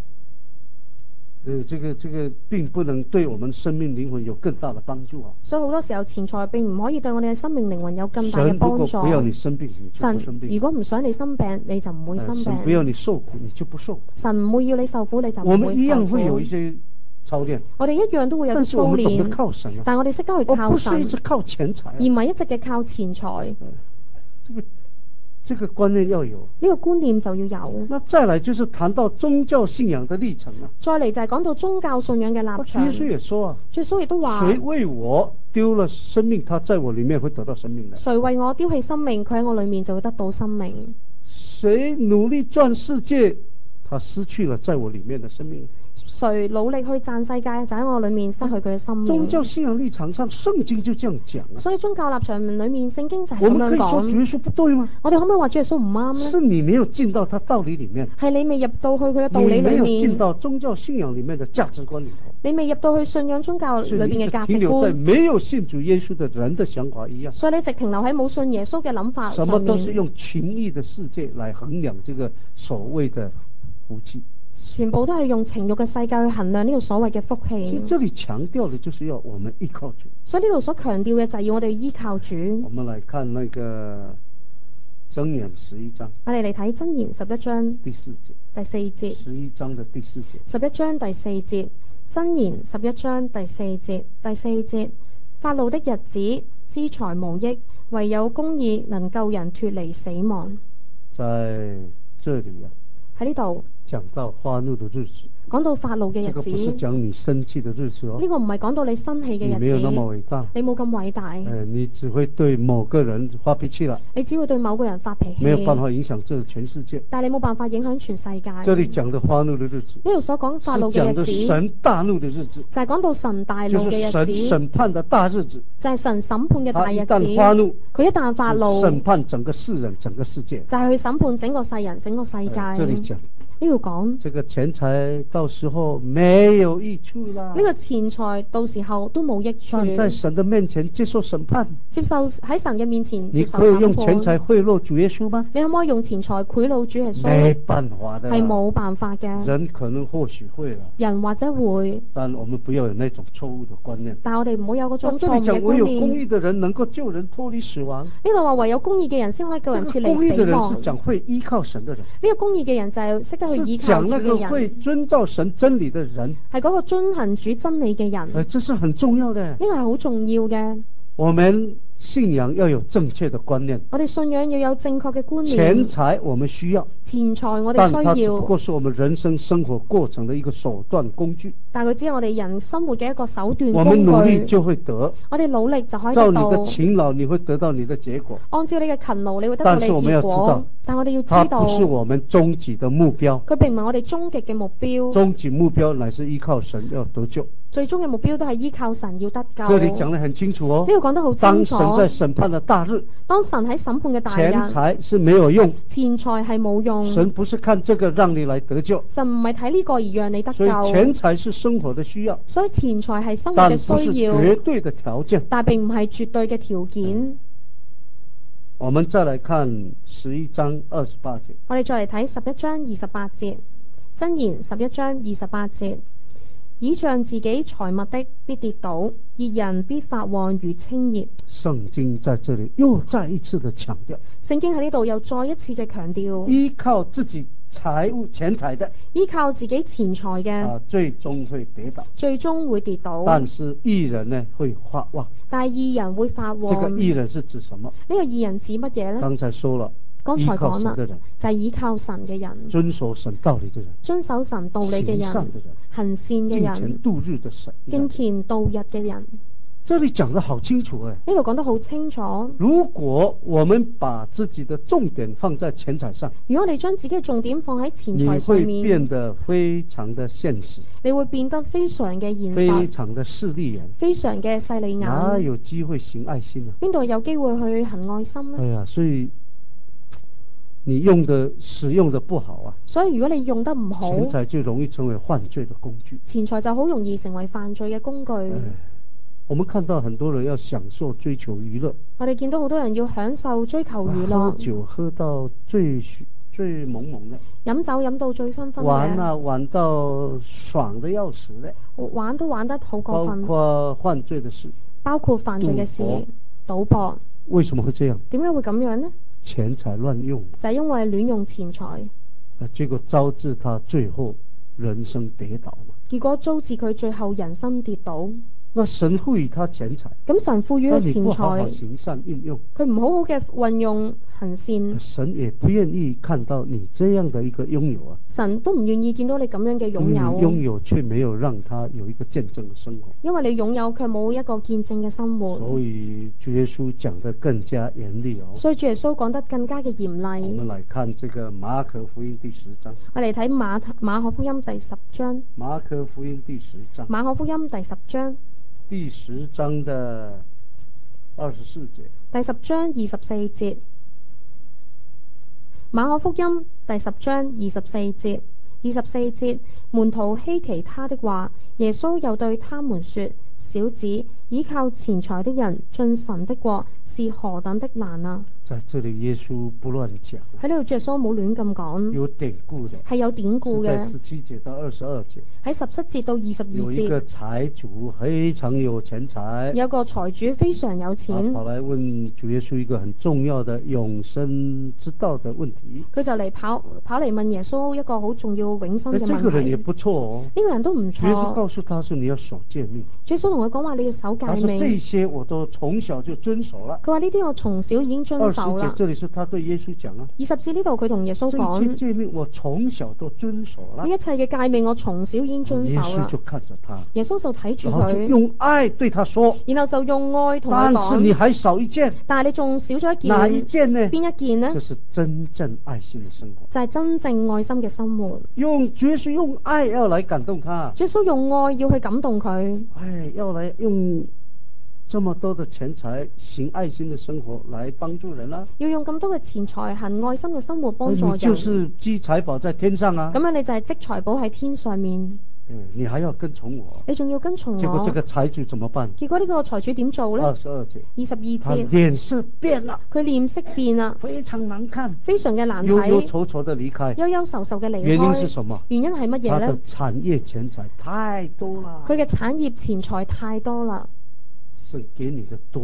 [SPEAKER 1] 呃，這個這個並不能對我們生命靈魂有更大的幫助啊。
[SPEAKER 2] 所以好多時候錢財並唔可以對我哋嘅生命靈魂有更大嘅
[SPEAKER 1] 神如果
[SPEAKER 2] 幫助。
[SPEAKER 1] 不要你生病，你就
[SPEAKER 2] 神
[SPEAKER 1] 不生病。
[SPEAKER 2] 如果唔想你生病，你就唔會生
[SPEAKER 1] 呃神不要
[SPEAKER 2] 病。
[SPEAKER 1] 你受苦，你就不受苦。
[SPEAKER 2] 神唔會要你受苦，你就唔會
[SPEAKER 1] 我們一
[SPEAKER 2] 受
[SPEAKER 1] 樣會有一
[SPEAKER 2] 苦。
[SPEAKER 1] 些操練，
[SPEAKER 2] 我哋一樣都會有
[SPEAKER 1] 但
[SPEAKER 2] 啲操
[SPEAKER 1] 是我們懂得
[SPEAKER 2] 練，
[SPEAKER 1] 靠神啊，
[SPEAKER 2] 但係我哋識得去
[SPEAKER 1] 而
[SPEAKER 2] 靠神
[SPEAKER 1] 不是一直，靠錢財啊。
[SPEAKER 2] 而唔係一直嘅靠錢財。
[SPEAKER 1] 這個這個觀念要有。
[SPEAKER 2] 呢個觀念就要有。
[SPEAKER 1] 那再來就是談到宗教信仰的歷程啊。
[SPEAKER 2] 再嚟就係講到宗教信仰嘅立場。
[SPEAKER 1] 耶穌也說啊，
[SPEAKER 2] 耶穌亦都話：
[SPEAKER 1] 誰為我丟了生命，他在我裏面會得到生命的。
[SPEAKER 2] 誰為我丟棄生命，佢喺我裏面就會得到生命。
[SPEAKER 1] 誰努力賺世界，他失去了在我裏面的生命。
[SPEAKER 2] 誰努力去賺世界，就喺我裏面失去佢嘅生命。
[SPEAKER 1] 宗教信仰立場上，聖經就這樣講啊。
[SPEAKER 2] 所以宗教立場裏面，聖經就係
[SPEAKER 1] 我
[SPEAKER 2] 咁樣
[SPEAKER 1] 們可以說主
[SPEAKER 2] 講。
[SPEAKER 1] 耶穌不對嗎？
[SPEAKER 2] 我哋可唔可以話主耶穌唔啱呢？
[SPEAKER 1] 是你沒有進到他道理裏面，
[SPEAKER 2] 係你未入到去佢嘅道理
[SPEAKER 1] 你沒
[SPEAKER 2] 裏
[SPEAKER 1] 有進
[SPEAKER 2] 面，
[SPEAKER 1] 到宗教信仰裏面的價值觀裏頭，
[SPEAKER 2] 你未入到去信仰宗教裏
[SPEAKER 1] 所以你一
[SPEAKER 2] 邊嘅價值
[SPEAKER 1] 直停留在
[SPEAKER 2] 觀，
[SPEAKER 1] 沒有信主耶穌的人的想法一樣，
[SPEAKER 2] 所以你一直停留喺冇信耶穌嘅諗法
[SPEAKER 1] 什麼
[SPEAKER 2] 上面，
[SPEAKER 1] 都是用情欲的世界來衡量這個所謂的福氣。
[SPEAKER 2] 全部都係用情慾嘅世界去衡量呢個所謂嘅福
[SPEAKER 1] 所以
[SPEAKER 2] 氣。
[SPEAKER 1] 這裡強調的就是要我們依靠主。
[SPEAKER 2] 所以呢度所強調嘅就係要我哋依靠主。
[SPEAKER 1] 我們來看那個箴言十一章
[SPEAKER 2] 我哋嚟睇箴言十一章
[SPEAKER 1] 第四節，
[SPEAKER 2] 第四節。
[SPEAKER 1] 十一章的第四節。
[SPEAKER 2] 十一章第四節，箴言十一章第四節，第四節，發怒的日子，資財無益，唯有公義能救人脫離死亡。
[SPEAKER 1] 在這裡啊，
[SPEAKER 2] 喺呢度
[SPEAKER 1] 講到發怒的日子，
[SPEAKER 2] 講到發怒嘅日子，
[SPEAKER 1] 這個不是講你生氣的日子哦，
[SPEAKER 2] 呢個唔係講到你生氣嘅日
[SPEAKER 1] 你沒有那麼
[SPEAKER 2] 子，
[SPEAKER 1] 偉大，
[SPEAKER 2] 你冇咁偉大，
[SPEAKER 1] 呃，你只會對某個人發脾氣了，
[SPEAKER 2] 你只會對某個人發脾氣，
[SPEAKER 1] 沒有辦法影響這全世界。
[SPEAKER 2] 但係你冇辦法影響全世界。
[SPEAKER 1] 這裡講的發怒的日子，
[SPEAKER 2] 呢度所講發怒
[SPEAKER 1] 是講的
[SPEAKER 2] 嘅日子，
[SPEAKER 1] 神大怒的日子，
[SPEAKER 2] 就係講到神大怒
[SPEAKER 1] 就是神
[SPEAKER 2] 嘅日子，
[SPEAKER 1] 審判的大日子。
[SPEAKER 2] 就係神審判嘅大
[SPEAKER 1] 他一
[SPEAKER 2] 日
[SPEAKER 1] 旦發怒，
[SPEAKER 2] 子。佢一旦發怒，
[SPEAKER 1] 審判整個世人，整個世界。
[SPEAKER 2] 就係去審判整個世人、整個世界。
[SPEAKER 1] 呃這裡講。
[SPEAKER 2] 呢度講
[SPEAKER 1] 這個錢財到時候沒有益處啦。
[SPEAKER 2] 呢個錢財到時候都冇益處。
[SPEAKER 1] 站在神的面前接受審判，
[SPEAKER 2] 接受喺神嘅面前
[SPEAKER 1] 你
[SPEAKER 2] 接受
[SPEAKER 1] 可以用錢
[SPEAKER 2] 審判。
[SPEAKER 1] 財賄賂主耶穌嗎？
[SPEAKER 2] 你可唔可以用錢財賄賂主耶穌？
[SPEAKER 1] 沒辦法的，
[SPEAKER 2] 係冇辦法嘅。
[SPEAKER 1] 人可能或許會啦，
[SPEAKER 2] 人或者會，
[SPEAKER 1] 但我們不要有那種錯誤的觀念。
[SPEAKER 2] 但係我哋唔好有嗰種
[SPEAKER 1] 這裡
[SPEAKER 2] 錯誤嘅
[SPEAKER 1] 講，唯有公
[SPEAKER 2] 觀念。
[SPEAKER 1] 義的人能夠救人脫離死亡。
[SPEAKER 2] 呢度話唯有公義嘅人先可以救人脫離
[SPEAKER 1] 這個公義的
[SPEAKER 2] 死亡。
[SPEAKER 1] 人是講會依靠神的人，
[SPEAKER 2] 呢個公義嘅人就係識得
[SPEAKER 1] 是
[SPEAKER 2] 去依靠主
[SPEAKER 1] 講那個
[SPEAKER 2] 嘅人，
[SPEAKER 1] 會遵照神真理的人。
[SPEAKER 2] 係嗰個遵行主真理嘅人。
[SPEAKER 1] 呃，這是很重要的。
[SPEAKER 2] 呢個係好重要嘅。
[SPEAKER 1] 我們信仰要有正確的觀念。
[SPEAKER 2] 我哋信仰要有正確嘅觀念。
[SPEAKER 1] 錢財我們需要，
[SPEAKER 2] 錢財我哋
[SPEAKER 1] 但它
[SPEAKER 2] 需要，
[SPEAKER 1] 只不過是我們人生生活過程的一個手段工具。
[SPEAKER 2] 但佢只係我哋人生活嘅一個手段
[SPEAKER 1] 我們努
[SPEAKER 2] 工具。
[SPEAKER 1] 力就會得，
[SPEAKER 2] 我哋努力就可以
[SPEAKER 1] 照你
[SPEAKER 2] 得到。
[SPEAKER 1] 的勤勞，你會得到你的結果。
[SPEAKER 2] 按照你嘅勤勞，你會得到你
[SPEAKER 1] 但是我們要知
[SPEAKER 2] 結果
[SPEAKER 1] 道。
[SPEAKER 2] 但我哋要知
[SPEAKER 1] 它
[SPEAKER 2] 道，
[SPEAKER 1] 不是我們終極的目標。
[SPEAKER 2] 佢並唔係我哋終極嘅目標。
[SPEAKER 1] 終極目標乃是依靠神要得救。
[SPEAKER 2] 最終嘅目標都係依靠神要得救。
[SPEAKER 1] 這裏講得很清楚哦。
[SPEAKER 2] 呢度講得好清楚。
[SPEAKER 1] 當神在審判的大日，
[SPEAKER 2] 當神喺審判嘅大日，
[SPEAKER 1] 錢財是沒有用。
[SPEAKER 2] 錢財係冇用。
[SPEAKER 1] 神不是看這個讓你來得救。
[SPEAKER 2] 神唔係睇呢個而讓你得救。
[SPEAKER 1] 所以錢財是生活的需要。
[SPEAKER 2] 所以錢財係生活嘅需要。
[SPEAKER 1] 但不是絕對的條件。
[SPEAKER 2] 但並唔係絕對嘅條件。嗯。
[SPEAKER 1] 我們再來看十一章二十八節。
[SPEAKER 2] 我哋再嚟睇十一章二十八節。箴言十一章二十八節。倚仗自己財物的必跌倒，義人必發旺如青葉。
[SPEAKER 1] 聖經在這裏又再一次的強調。
[SPEAKER 2] 聖經喺呢度又再一次嘅強調。
[SPEAKER 1] 依靠自己財物錢財的，
[SPEAKER 2] 依靠自己錢財嘅，
[SPEAKER 1] 啊，最終會跌倒。
[SPEAKER 2] 最終會跌倒。
[SPEAKER 1] 但是義人呢會發旺。
[SPEAKER 2] 但係義人會發旺。
[SPEAKER 1] 這個義人是指什麼？
[SPEAKER 2] 呢個義人指乜嘢呢？
[SPEAKER 1] 剛才說了。
[SPEAKER 2] 剛才講啦，就係依靠神嘅人，
[SPEAKER 1] 遵守神道理嘅人，
[SPEAKER 2] 遵守神道理嘅人，行善嘅人，
[SPEAKER 1] 敬虔度日嘅神，
[SPEAKER 2] 敬虔度日嘅人。
[SPEAKER 1] 這裏講得好清楚誒，
[SPEAKER 2] 呢度講得好清楚。
[SPEAKER 1] 如果我們把自己的重點放在錢財上，
[SPEAKER 2] 如果我哋將自己嘅重點放喺錢財上面，
[SPEAKER 1] 你會變得非常的現實，
[SPEAKER 2] 你會變得非常嘅現實，
[SPEAKER 1] 非常的勢利眼，
[SPEAKER 2] 非常嘅勢利眼，
[SPEAKER 1] 哪有機會行愛心啊？
[SPEAKER 2] 邊度有機會去行愛心呢？
[SPEAKER 1] 哎呀，所以。你用的使用的不好啊，
[SPEAKER 2] 所以如果你用得唔好，
[SPEAKER 1] 錢財就容易成為犯罪的工具，
[SPEAKER 2] 錢財就好容易成為犯罪嘅工具。
[SPEAKER 1] 我們看到很多人要享受追求娛樂，
[SPEAKER 2] 我哋見到好多人要享受追求娛樂，
[SPEAKER 1] 喝酒喝到醉醉蒙蒙的，
[SPEAKER 2] 飲酒飲到醉醺醺嘅，
[SPEAKER 1] 玩啊玩到爽得要死的，
[SPEAKER 2] 玩都玩得好過分，
[SPEAKER 1] 包括犯罪的事，
[SPEAKER 2] 包括犯罪嘅事，賭博。
[SPEAKER 1] 為什麼會這樣？
[SPEAKER 2] 點解會咁樣呢？
[SPEAKER 1] 錢財亂用，
[SPEAKER 2] 就係因為亂用錢財，
[SPEAKER 1] 結果招致他最後人生跌倒嘛。
[SPEAKER 2] 結果招致佢最後人生跌倒。
[SPEAKER 1] 那神賦予他錢財，
[SPEAKER 2] 咁神賦予佢錢財，
[SPEAKER 1] 不好好行善運用，
[SPEAKER 2] 佢唔好好嘅運用行善，
[SPEAKER 1] 神也不願意看到你這樣的一個擁有啊。
[SPEAKER 2] 神都唔願意見到你咁樣嘅擁有，
[SPEAKER 1] 擁有卻沒有讓他有一個見證的生活，
[SPEAKER 2] 因為你擁有卻冇一個見證嘅生活。
[SPEAKER 1] 所以主耶穌講得更加嚴厲哦。
[SPEAKER 2] 所以主耶穌講得更加嘅嚴厲。
[SPEAKER 1] 我們來看這個馬可福音第十章。
[SPEAKER 2] 我哋睇馬馬可福音第十章。
[SPEAKER 1] 馬可福音第十章。
[SPEAKER 2] 馬可福音第十章。
[SPEAKER 1] 第十章的二十四節。
[SPEAKER 2] 第十章二十四節。馬可福音第十章二十四節。二十四節，門徒希奇他的話，耶穌又對他們說：小子，倚靠錢財的人進神的國是何等的難啊！
[SPEAKER 1] 在這裏耶穌不亂講，
[SPEAKER 2] 喺呢度主耶穌冇亂咁講，
[SPEAKER 1] 有典故嘅，
[SPEAKER 2] 係有典故嘅。
[SPEAKER 1] 在十七節到二十二節，
[SPEAKER 2] 喺十七節到二十二節，
[SPEAKER 1] 有一個財主非常有錢財，
[SPEAKER 2] 有個財主非常有錢，
[SPEAKER 1] 跑來問主耶穌一個很重要的永生之道的問題。
[SPEAKER 2] 佢就嚟跑跑嚟問耶穌一個好重要永生嘅問題。
[SPEAKER 1] 這個人也不錯哦，
[SPEAKER 2] 呢個人都唔錯。
[SPEAKER 1] 主耶穌告訴他說：你要守誡命。
[SPEAKER 2] 主耶穌同佢講話：你要守誡命。
[SPEAKER 1] 他說：這些我都從小就遵守了。
[SPEAKER 2] 佢話呢啲我從小已經遵守啦。
[SPEAKER 1] 二十節這裏是他對耶穌講啊。
[SPEAKER 2] 二十節呢度佢同耶穌講：
[SPEAKER 1] 這些誡命我從小都遵守了。
[SPEAKER 2] 呢一切嘅誡命我從小已經遵守啦。
[SPEAKER 1] 耶穌就看着他，
[SPEAKER 2] 耶穌就睇住佢，
[SPEAKER 1] 用愛對他說，
[SPEAKER 2] 然後就用愛同佢講。
[SPEAKER 1] 但是你還少一件，
[SPEAKER 2] 但係你仲少咗一件。
[SPEAKER 1] 哪一件呢？
[SPEAKER 2] 邊一件呢？
[SPEAKER 1] 就是真正愛心的生活，
[SPEAKER 2] 就係真正愛心嘅生活。
[SPEAKER 1] 用主耶穌用愛要來感動他，
[SPEAKER 2] 主耶穌用愛要去感動佢，
[SPEAKER 1] 哎，要來用這麼多的錢財行愛心的生活來幫助人啦、啊，
[SPEAKER 2] 要用咁多嘅錢財行愛心嘅生活幫助人，
[SPEAKER 1] 你就是積財寶在天上啊，
[SPEAKER 2] 咁樣你就係積財寶喺天上面。
[SPEAKER 1] 你還要跟從我，
[SPEAKER 2] 你仲要跟從我。
[SPEAKER 1] 結果這個財主怎麼辦？
[SPEAKER 2] 結果呢個財主點做呢？
[SPEAKER 1] 二十二節，
[SPEAKER 2] 二十二節，
[SPEAKER 1] 他臉色變了，
[SPEAKER 2] 佢臉色變啦，
[SPEAKER 1] 非常難看，
[SPEAKER 2] 非常嘅難睇，
[SPEAKER 1] 憂憂愁愁的離開。
[SPEAKER 2] 憂憂愁愁嘅離開。
[SPEAKER 1] 原因是什麼？
[SPEAKER 2] 原因係乜嘢呢？
[SPEAKER 1] 他的產業錢財太多啦，
[SPEAKER 2] 佢嘅產業錢財太多啦，
[SPEAKER 1] 神給你的多，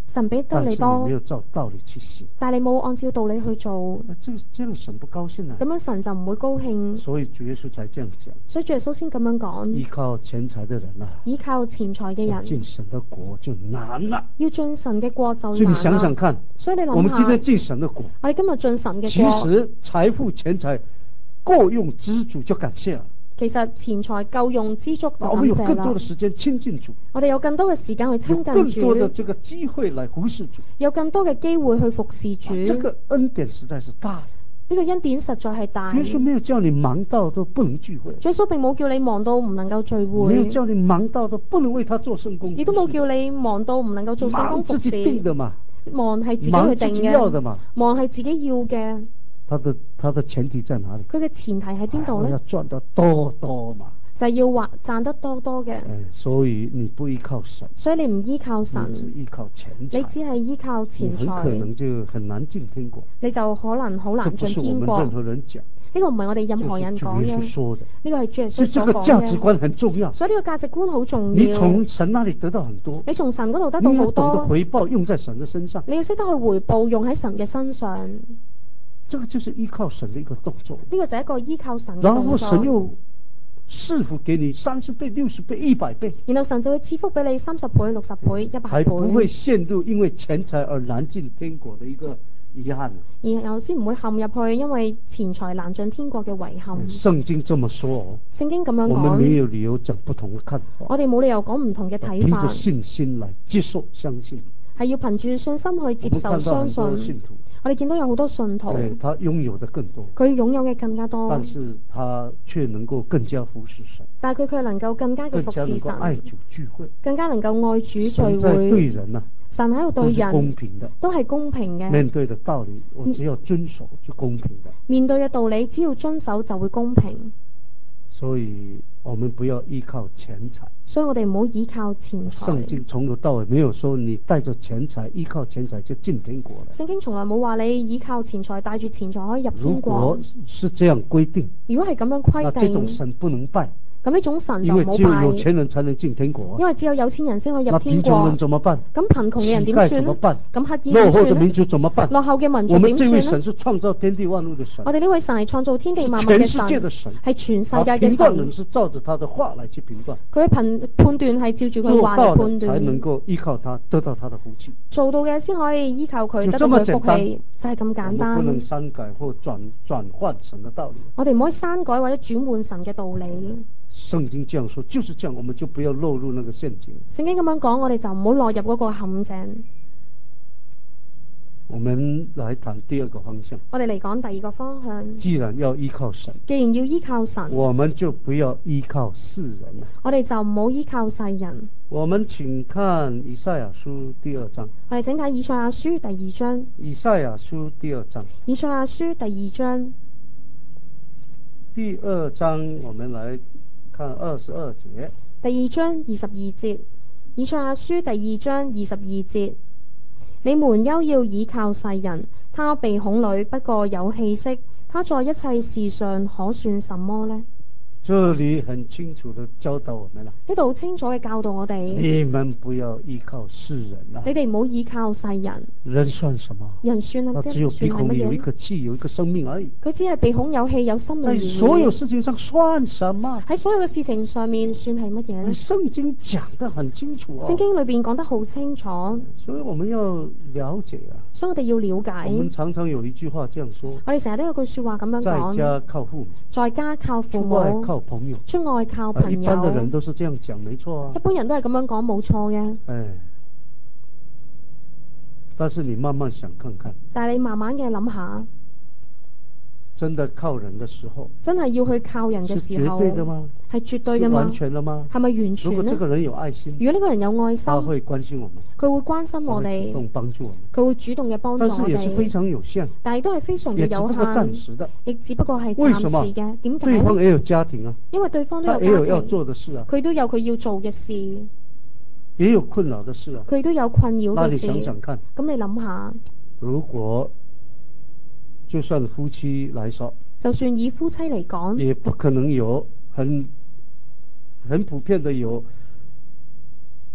[SPEAKER 2] 神俾得
[SPEAKER 1] 但是你
[SPEAKER 2] 你多
[SPEAKER 1] 没，有照道理去行，
[SPEAKER 2] 但你冇按照道理去做，
[SPEAKER 1] 那这个这样神不高兴啊
[SPEAKER 2] 咁。樣神就唔會高興。
[SPEAKER 1] 所以主耶穌才這樣講，
[SPEAKER 2] 所以主耶穌先咁樣
[SPEAKER 1] 依
[SPEAKER 2] 講，
[SPEAKER 1] 靠錢財的人啊，
[SPEAKER 2] 依靠錢財嘅
[SPEAKER 1] 要進
[SPEAKER 2] 人
[SPEAKER 1] 神的國就難了。
[SPEAKER 2] 要進神嘅國就
[SPEAKER 1] 所以你
[SPEAKER 2] 難啦。
[SPEAKER 1] 想想看，
[SPEAKER 2] 所以你諗下，
[SPEAKER 1] 我們今天進神的國，
[SPEAKER 2] 我哋今日進神嘅
[SPEAKER 1] 其
[SPEAKER 2] 國，
[SPEAKER 1] 實財富錢財夠用知足就感謝了。
[SPEAKER 2] 其實錢財夠用知足就
[SPEAKER 1] 那我
[SPEAKER 2] 感謝啦
[SPEAKER 1] 們有更多的。時間親近主，
[SPEAKER 2] 我哋有更多嘅時間去
[SPEAKER 1] 有更
[SPEAKER 2] 親近主，
[SPEAKER 1] 多的這個機會來服侍主，
[SPEAKER 2] 有更多嘅機會去服侍主。
[SPEAKER 1] 啊這個恩典實在是大的。
[SPEAKER 2] 呢個恩典實在係大。
[SPEAKER 1] 主耶穌沒有叫你忙到都不能聚會，
[SPEAKER 2] 主耶穌並冇叫你忙到唔能夠聚
[SPEAKER 1] 沒有
[SPEAKER 2] 會，
[SPEAKER 1] 叫你忙到都不能為他做聖工，
[SPEAKER 2] 亦都冇叫你忙到唔能夠做聖工服
[SPEAKER 1] 忙自己定
[SPEAKER 2] 侍。
[SPEAKER 1] 的嘛，
[SPEAKER 2] 忙係自己
[SPEAKER 1] 忙
[SPEAKER 2] 去定
[SPEAKER 1] 自己要的
[SPEAKER 2] 嘅，
[SPEAKER 1] 嘛。
[SPEAKER 2] 忙係自己要嘅。
[SPEAKER 1] 他的他的前提在哪裡？
[SPEAKER 2] 佢嘅前提喺邊度
[SPEAKER 1] 我要
[SPEAKER 2] 呢？
[SPEAKER 1] 賺得多多嘛。
[SPEAKER 2] 就係要話賺得多多嘅。
[SPEAKER 1] 哎，所以你不依靠神，
[SPEAKER 2] 所以你唔依靠
[SPEAKER 1] 你
[SPEAKER 2] 神，
[SPEAKER 1] 只依靠錢
[SPEAKER 2] 你
[SPEAKER 1] 財，
[SPEAKER 2] 只係依靠
[SPEAKER 1] 你
[SPEAKER 2] 錢
[SPEAKER 1] 很可
[SPEAKER 2] 財，
[SPEAKER 1] 能就很難進天國。
[SPEAKER 2] 你就可能好
[SPEAKER 1] 這
[SPEAKER 2] 難進
[SPEAKER 1] 不是我們
[SPEAKER 2] 天國。
[SPEAKER 1] 任何人講，
[SPEAKER 2] 呢個唔係我哋任何人講嘅，
[SPEAKER 1] 這是主耶穌說的。
[SPEAKER 2] 呢個係主耶
[SPEAKER 1] 所以
[SPEAKER 2] 穌所講
[SPEAKER 1] 這個價值
[SPEAKER 2] 嘅。
[SPEAKER 1] 觀很重要。
[SPEAKER 2] 所以呢個價值觀好重
[SPEAKER 1] 你
[SPEAKER 2] 要。
[SPEAKER 1] 從神那裡得到很多，
[SPEAKER 2] 你從神嗰度得到好
[SPEAKER 1] 你要懂得
[SPEAKER 2] 多，
[SPEAKER 1] 回報用在神的身上，
[SPEAKER 2] 你要識得去回報用喺神嘅身上。
[SPEAKER 1] 這個就是依靠神的一個動作。
[SPEAKER 2] 呢個就係一個依靠神嘅
[SPEAKER 1] 然後
[SPEAKER 2] 動作。
[SPEAKER 1] 神又賜福給你三十倍、六十倍、一百倍，
[SPEAKER 2] 然後神就會賜福俾你三十倍、六十倍、一百
[SPEAKER 1] 才不會
[SPEAKER 2] 倍，
[SPEAKER 1] 陷入因為錢財而難進天國的一個遺憾。
[SPEAKER 2] 然後先唔會陷入去因為錢財難進天國嘅遺憾。
[SPEAKER 1] 聖經這麼說哦，
[SPEAKER 2] 聖經咁樣
[SPEAKER 1] 我們沒
[SPEAKER 2] 講，
[SPEAKER 1] 有理由講不同的看法，
[SPEAKER 2] 我哋冇理由講唔同嘅睇法
[SPEAKER 1] 憑着，信心來接受、相信。
[SPEAKER 2] 係要憑住信心去接受、
[SPEAKER 1] 我們看到
[SPEAKER 2] 相
[SPEAKER 1] 很多信
[SPEAKER 2] 信。
[SPEAKER 1] 徒，
[SPEAKER 2] 我哋見到有好多信徒，
[SPEAKER 1] 對，他擁有的更多，
[SPEAKER 2] 佢擁有嘅更加多，
[SPEAKER 1] 但是他卻能夠更加服侍神，
[SPEAKER 2] 但係佢卻能夠更加嘅
[SPEAKER 1] 更
[SPEAKER 2] 服侍
[SPEAKER 1] 加能夠愛
[SPEAKER 2] 神，
[SPEAKER 1] 主聚會。
[SPEAKER 2] 更加能夠愛主聚
[SPEAKER 1] 神在對
[SPEAKER 2] 會。
[SPEAKER 1] 人啊，
[SPEAKER 2] 神喺度對
[SPEAKER 1] 都是公
[SPEAKER 2] 人
[SPEAKER 1] 平的，
[SPEAKER 2] 都係公平嘅，
[SPEAKER 1] 面對的道理，我只要遵守就公平的。
[SPEAKER 2] 面對嘅道理只要遵守就會公平。
[SPEAKER 1] 所以我們不要依靠錢財。
[SPEAKER 2] 所以我哋唔好依靠錢財。
[SPEAKER 1] 聖經從頭到尾沒有說你帶着錢財依靠錢財就進天國了。
[SPEAKER 2] 聖經從來冇話你依靠錢財帶住錢財可以入
[SPEAKER 1] 如
[SPEAKER 2] 天國
[SPEAKER 1] 果。是這樣規定，
[SPEAKER 2] 如果係咁樣規
[SPEAKER 1] 那這種
[SPEAKER 2] 定，
[SPEAKER 1] 神不能拜，
[SPEAKER 2] 咁呢種神就唔好
[SPEAKER 1] 因為只有有
[SPEAKER 2] 拜，
[SPEAKER 1] 錢人才能進天國。
[SPEAKER 2] 因為只有有錢人先可以入
[SPEAKER 1] 那
[SPEAKER 2] 天
[SPEAKER 1] 貧窮人
[SPEAKER 2] 國。
[SPEAKER 1] 怎麼辦？
[SPEAKER 2] 咁貧窮嘅人
[SPEAKER 1] 乞
[SPEAKER 2] 點算呢？
[SPEAKER 1] 丐怎麼辦？
[SPEAKER 2] 咁乞兒
[SPEAKER 1] 落
[SPEAKER 2] 點算呢？
[SPEAKER 1] 後的民族怎麼辦？
[SPEAKER 2] 落後嘅民
[SPEAKER 1] 我
[SPEAKER 2] 族點
[SPEAKER 1] 們這位
[SPEAKER 2] 算呢？
[SPEAKER 1] 神是創造天地萬物的神，
[SPEAKER 2] 我哋呢位神係創造天地萬物
[SPEAKER 1] 全
[SPEAKER 2] 嘅
[SPEAKER 1] 世界的
[SPEAKER 2] 神，
[SPEAKER 1] 神，
[SPEAKER 2] 係全世
[SPEAKER 1] 他
[SPEAKER 2] 界嘅
[SPEAKER 1] 評斷人
[SPEAKER 2] 神。
[SPEAKER 1] 是照着他的話來去評斷，
[SPEAKER 2] 佢嘅判判斷係照住佢
[SPEAKER 1] 做
[SPEAKER 2] 話嚟判
[SPEAKER 1] 到的才能
[SPEAKER 2] 斷，
[SPEAKER 1] 夠依靠他得到他的福氣。
[SPEAKER 2] 做到嘅先可以依靠佢
[SPEAKER 1] 就
[SPEAKER 2] 得到佢嘅
[SPEAKER 1] 這麼簡單
[SPEAKER 2] 福氣，就係咁簡
[SPEAKER 1] 我們不能
[SPEAKER 2] 單。
[SPEAKER 1] 刪改或轉轉換神的道理。
[SPEAKER 2] 我哋唔可以刪改或者轉換神嘅道理。
[SPEAKER 1] 聖經這樣說，就是這樣，我們就不要落入那個陷阱。
[SPEAKER 2] 聖經咁樣講，我哋就唔好落入嗰個陷阱。
[SPEAKER 1] 我們來談第二個方向。
[SPEAKER 2] 我哋嚟講第二個方向，
[SPEAKER 1] 既然要依靠神，
[SPEAKER 2] 既然要依靠神，
[SPEAKER 1] 我們就不要依靠世人。
[SPEAKER 2] 我哋就唔好依靠世人。
[SPEAKER 1] 我們請看以賽亞書第二章。
[SPEAKER 2] 我哋請睇以賽亞書第二章。
[SPEAKER 1] 以賽亞書第二章。
[SPEAKER 2] 以賽亞書第二章。
[SPEAKER 1] 第二章，我們來看二十二節。
[SPEAKER 2] 第二章二十二節。以賽亞書第二章二十二節。你們休要倚靠世人，他鼻孔裏不過有氣息，他在一切事上可算什麼呢？
[SPEAKER 1] 這裏很清楚地教導我們了，
[SPEAKER 2] 呢度好清楚嘅教導我哋，
[SPEAKER 1] 你們不要依靠世人啊！
[SPEAKER 2] 你哋唔好依靠世人。
[SPEAKER 1] 人算什麼？
[SPEAKER 2] 人算係
[SPEAKER 1] 他只有鼻孔裏有一
[SPEAKER 2] 乜嘢？
[SPEAKER 1] 顆氣，有一個生命而已。
[SPEAKER 2] 佢只係鼻孔有氣有生命而
[SPEAKER 1] 在
[SPEAKER 2] 已。
[SPEAKER 1] 所有事情上算什麼？
[SPEAKER 2] 喺所有嘅事情上面算係乜嘢呢？
[SPEAKER 1] 聖經講得很清楚啊！
[SPEAKER 2] 聖經裏邊講得好清楚，
[SPEAKER 1] 所以我們要了解啊。
[SPEAKER 2] 所以我哋要了解。
[SPEAKER 1] 我們常常有一句話這樣說：
[SPEAKER 2] 我哋成日都有句說話咁樣
[SPEAKER 1] 在
[SPEAKER 2] 講，
[SPEAKER 1] 家靠父母，
[SPEAKER 2] 在家靠父
[SPEAKER 1] 出外
[SPEAKER 2] 母，
[SPEAKER 1] 靠朋友。
[SPEAKER 2] 出外靠朋
[SPEAKER 1] 啊，一般的人
[SPEAKER 2] 友。
[SPEAKER 1] 都是這樣講，沒錯啊
[SPEAKER 2] 一。般人都係咁樣講，冇錯嘅。
[SPEAKER 1] 哎，但是你慢慢想看看，
[SPEAKER 2] 但係你慢慢嘅諗下，
[SPEAKER 1] 真的靠人的時候，
[SPEAKER 2] 真係要去靠人嘅
[SPEAKER 1] 是絕
[SPEAKER 2] 時候，
[SPEAKER 1] 對的嗎？
[SPEAKER 2] 係絕對嘅嘛
[SPEAKER 1] 是完？全的嗎？
[SPEAKER 2] 係咪完
[SPEAKER 1] 如
[SPEAKER 2] 全呢？
[SPEAKER 1] 果這個人有愛心，
[SPEAKER 2] 如果呢個人有愛心，
[SPEAKER 1] 他會關心我們，
[SPEAKER 2] 佢會關心我
[SPEAKER 1] 他會主
[SPEAKER 2] 哋，
[SPEAKER 1] 動幫助我們，
[SPEAKER 2] 佢會主動嘅幫助我
[SPEAKER 1] 但是也是非
[SPEAKER 2] 哋，
[SPEAKER 1] 常有限，
[SPEAKER 2] 但係都係非常嘅
[SPEAKER 1] 也只不
[SPEAKER 2] 有
[SPEAKER 1] 過暫
[SPEAKER 2] 限，
[SPEAKER 1] 時的。
[SPEAKER 2] 亦只不過係
[SPEAKER 1] 為什麼
[SPEAKER 2] 暫時嘅。點解呢？
[SPEAKER 1] 對方也有家庭啊，
[SPEAKER 2] 因為對方都
[SPEAKER 1] 他也有要
[SPEAKER 2] 有家庭，
[SPEAKER 1] 做的事啊，
[SPEAKER 2] 佢都有佢要做嘅事，
[SPEAKER 1] 也有困擾的事啊。
[SPEAKER 2] 佢都有困擾
[SPEAKER 1] 那你
[SPEAKER 2] 嘅事。
[SPEAKER 1] 想想看，
[SPEAKER 2] 咁你諗下，
[SPEAKER 1] 如果就算夫妻來說，
[SPEAKER 2] 就算以夫妻嚟講，
[SPEAKER 1] 也不可能有很很普遍的有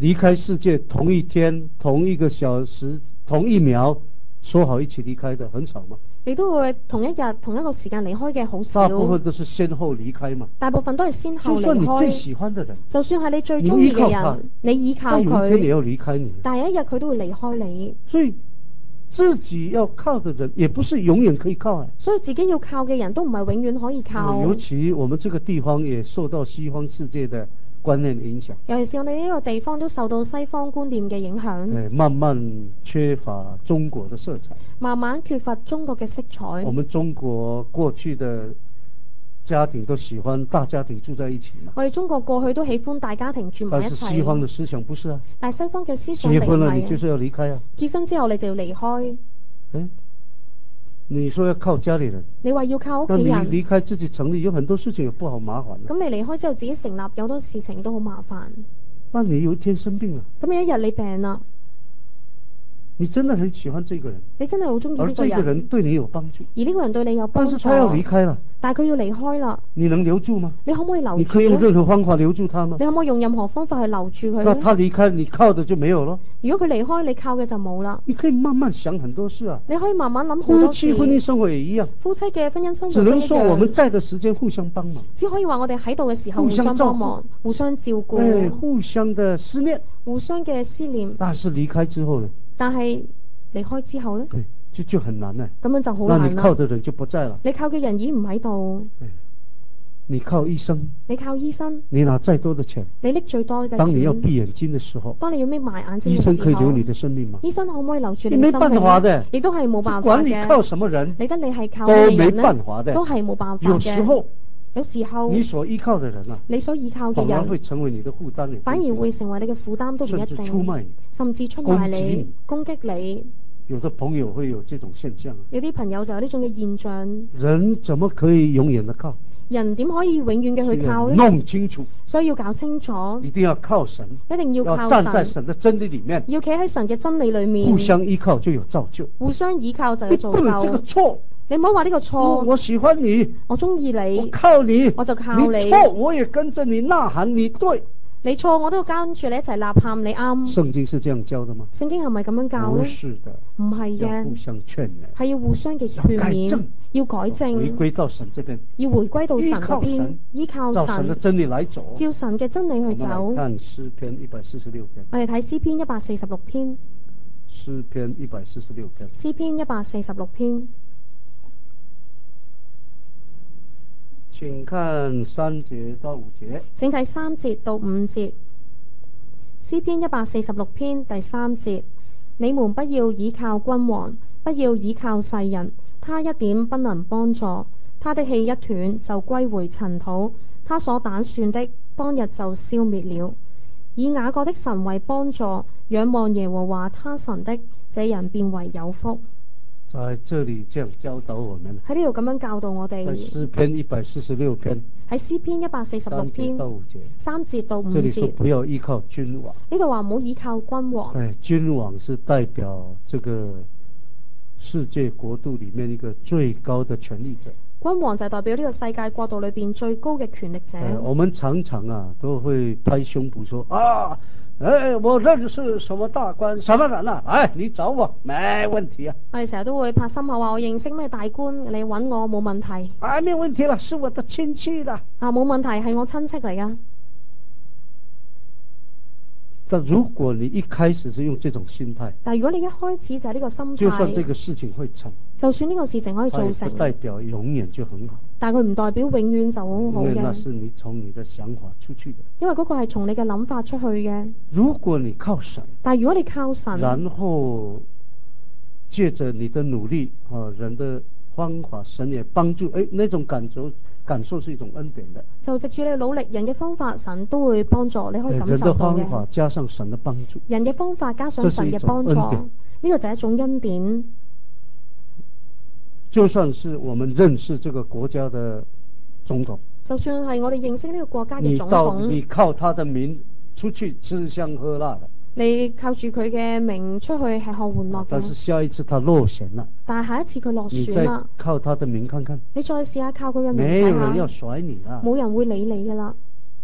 [SPEAKER 1] 離開世界同一天、同一個小時、同一秒說好一起離開的很少嘛。
[SPEAKER 2] 你都會同一日同一個時間離開嘅好少。
[SPEAKER 1] 大部分都是先後離開嘛。
[SPEAKER 2] 大部分都係先後離開。
[SPEAKER 1] 就算你最喜歡的人，
[SPEAKER 2] 就算係你最中意嘅人，你依靠佢，
[SPEAKER 1] 有一天你要離開你，
[SPEAKER 2] 但係一日佢都會離開你。
[SPEAKER 1] 所以自己要靠的人，也不是永遠可以靠啊。
[SPEAKER 2] 所以自己要靠嘅人都唔係永遠可以靠。
[SPEAKER 1] 尤其我們這個地方也受到西方世界的觀念影響，
[SPEAKER 2] 尤其是我哋呢個地方都受到西方觀念嘅影響，
[SPEAKER 1] 慢慢缺乏中國的色彩，
[SPEAKER 2] 慢慢缺乏中國嘅色彩。
[SPEAKER 1] 我們中國過去的家庭都喜歡大家庭住在一起嘛。
[SPEAKER 2] 我哋中國過去都喜歡大家庭住埋一齊。
[SPEAKER 1] 但是西方的思想不是啊。
[SPEAKER 2] 但係西方嘅思想
[SPEAKER 1] 結婚了你就是要離開啊。
[SPEAKER 2] 結婚之後你就要離開。
[SPEAKER 1] 誒你說要靠家裏人，
[SPEAKER 2] 你話要靠屋企人，
[SPEAKER 1] 那你離開自己成立，有很多事情也不好麻煩。
[SPEAKER 2] 咁你離開之後自己成立，有好多事情都好麻煩。
[SPEAKER 1] 那你有一天生病了，
[SPEAKER 2] 咁有一日你病啦，
[SPEAKER 1] 你真的很喜歡這個人，
[SPEAKER 2] 你真係好中意呢個人，
[SPEAKER 1] 而這個人對你有幫助，
[SPEAKER 2] 而呢個人對你有幫助，
[SPEAKER 1] 但是他要離開了，
[SPEAKER 2] 但係佢要離開啦，
[SPEAKER 1] 你能留住嗎？
[SPEAKER 2] 你可唔可以留住？
[SPEAKER 1] 你可以用任何方法留住他嗎？
[SPEAKER 2] 你可唔可以用任何方法去留住佢？
[SPEAKER 1] 那他離開，你靠的就沒有了。
[SPEAKER 2] 如果佢離開，你靠嘅就冇啦。
[SPEAKER 1] 你可以慢慢想很多事啊，
[SPEAKER 2] 你可以慢慢諗好多事。
[SPEAKER 1] 夫妻婚姻生活也一樣，
[SPEAKER 2] 夫妻嘅婚姻生活
[SPEAKER 1] 只能說我們在的時間互相幫忙，
[SPEAKER 2] 只可以話我哋喺度嘅時候互相幫忙，互相照顧，
[SPEAKER 1] 哎，互相的思念，
[SPEAKER 2] 互相嘅思念。
[SPEAKER 1] 但是離開之後呢？
[SPEAKER 2] 但係離開之後呢？
[SPEAKER 1] 對，就就很難呢。
[SPEAKER 2] 咁樣就好難啦。
[SPEAKER 1] 那你靠的人就不在了，
[SPEAKER 2] 你靠嘅人已經唔喺度。
[SPEAKER 1] 你靠醫生，
[SPEAKER 2] 你靠醫生，
[SPEAKER 1] 你拿再多的錢，
[SPEAKER 2] 你拎最多嘅錢。
[SPEAKER 1] 當你要閉眼睛的時候，
[SPEAKER 2] 當你要眯埋眼睛嘅時候，
[SPEAKER 1] 醫生可以留你的生命嗎？
[SPEAKER 2] 醫生可唔可以留住你嘅生命？
[SPEAKER 1] 你沒辦法的，
[SPEAKER 2] 亦都係冇辦法嘅。
[SPEAKER 1] 管你靠什麼人，
[SPEAKER 2] 你得你係靠咩人呢？
[SPEAKER 1] 都沒辦法的，
[SPEAKER 2] 都係冇辦法嘅。
[SPEAKER 1] 有時候，
[SPEAKER 2] 有時候
[SPEAKER 1] 你所依靠的人啊，
[SPEAKER 2] 你所依靠嘅人，
[SPEAKER 1] 反而會成為你的負擔，
[SPEAKER 2] 反而會成為你嘅負擔都唔一定，
[SPEAKER 1] 甚至出賣你，
[SPEAKER 2] 甚至出賣你，攻擊你。
[SPEAKER 1] 有的朋友會有這種現象，
[SPEAKER 2] 有啲朋友就有呢種嘅現象。
[SPEAKER 1] 人怎麼可以永遠的靠？
[SPEAKER 2] 人點可以永遠嘅去靠呢？
[SPEAKER 1] 弄清楚，
[SPEAKER 2] 所以要搞清楚，
[SPEAKER 1] 一定要靠神，
[SPEAKER 2] 一定要靠神，
[SPEAKER 1] 要站在神的真理裏面，
[SPEAKER 2] 要企喺神嘅真理裏面，
[SPEAKER 1] 互相依靠就有造就，
[SPEAKER 2] 互相依靠就有造就。
[SPEAKER 1] 你不能這個錯，
[SPEAKER 2] 你唔好話呢個錯。
[SPEAKER 1] 我喜歡你，
[SPEAKER 2] 我中意你，
[SPEAKER 1] 我靠你，
[SPEAKER 2] 我就靠你。
[SPEAKER 1] 你錯，我也跟着你吶喊，你對。
[SPEAKER 2] 你錯，我都要跟住你一齊吶喊，你啱。
[SPEAKER 1] 聖經是這樣教的嗎？
[SPEAKER 2] 聖經係咪咁樣教呢？
[SPEAKER 1] 不是的，
[SPEAKER 2] 唔係嘅，
[SPEAKER 1] 要互相勸勉，
[SPEAKER 2] 係要互相嘅勸勉，要改正，
[SPEAKER 1] 回歸到神這邊，
[SPEAKER 2] 要回歸到神嗰邊，依靠神，
[SPEAKER 1] 照神的真理來走，
[SPEAKER 2] 照神嘅真理去走。
[SPEAKER 1] 我們來看詩篇一百四十六篇，
[SPEAKER 2] 我哋睇詩篇一百四十六篇，
[SPEAKER 1] 詩篇一百四十六篇，
[SPEAKER 2] 詩篇一百四十六篇。
[SPEAKER 1] 請看三節到五節。
[SPEAKER 2] 請睇三節到五節。詩篇一百四十六篇第三節：你們不要倚靠君王，不要倚靠世人，他一點不能幫助。他的氣一斷就歸回塵土，他所打算的當日就消滅了。以雅各的神為幫助，仰望耶和華他神的，這人便為有福。
[SPEAKER 1] 在這裏這樣教導我們，
[SPEAKER 2] 喺呢度咁樣教導我哋。
[SPEAKER 1] 在詩篇一百四十六篇，
[SPEAKER 2] 喺詩篇一百四十六篇三節到五節。
[SPEAKER 1] 這裏說不要依靠君王，
[SPEAKER 2] 呢度話唔好依靠君王。
[SPEAKER 1] 哎，君王是代表這個世界國度裏面一個最高的權力者。
[SPEAKER 2] 君王就係代表呢個世界國度裏邊最高嘅權力者。
[SPEAKER 1] 哎，我們常常啊都會拍胸脯說啊，哎，我認識什麼大官什麼人啊，哎，你找我沒問題啊。
[SPEAKER 2] 我哋成日都會拍心口話我認識咩大官，你揾我冇問題。
[SPEAKER 1] 哎，沒問題啦，是我的親戚啦。
[SPEAKER 2] 啊，冇問題，係我親戚嚟噶。
[SPEAKER 1] 但如果你一開始是用這種心態，
[SPEAKER 2] 但如果你一開始就係呢個心態，
[SPEAKER 1] 就算這個事情會成，
[SPEAKER 2] 就算呢個事情可以造成，
[SPEAKER 1] 不代表永遠就很好。
[SPEAKER 2] 但佢唔代表永遠就好好嘅。
[SPEAKER 1] 因為那是你從你的想法出去的。因為
[SPEAKER 2] 嗰個係從你嘅諗法出去嘅。
[SPEAKER 1] 如果你靠神，
[SPEAKER 2] 但如果你靠神，
[SPEAKER 1] 然後借着你的努力啊，人的方法，神也幫助，誒，那種感受感受是一種恩典的。就藉住你努力，人嘅方法，神都會幫助，你可以感受到嘅。人嘅方法加上神嘅幫助，人嘅方法加上神嘅幫助，呢個就係一種恩典。就算是我們認識這個國家的總統，就算係我哋認識呢個國家嘅總統，你靠他的名出去吃香喝辣的，你靠住佢嘅名出去吃喝玩樂嘅。但是下一次他落選了，但係下一次佢落選啦，靠他的名看看，你再試下靠佢嘅名睇下，沒有人要甩你啦，冇人會理你噶啦。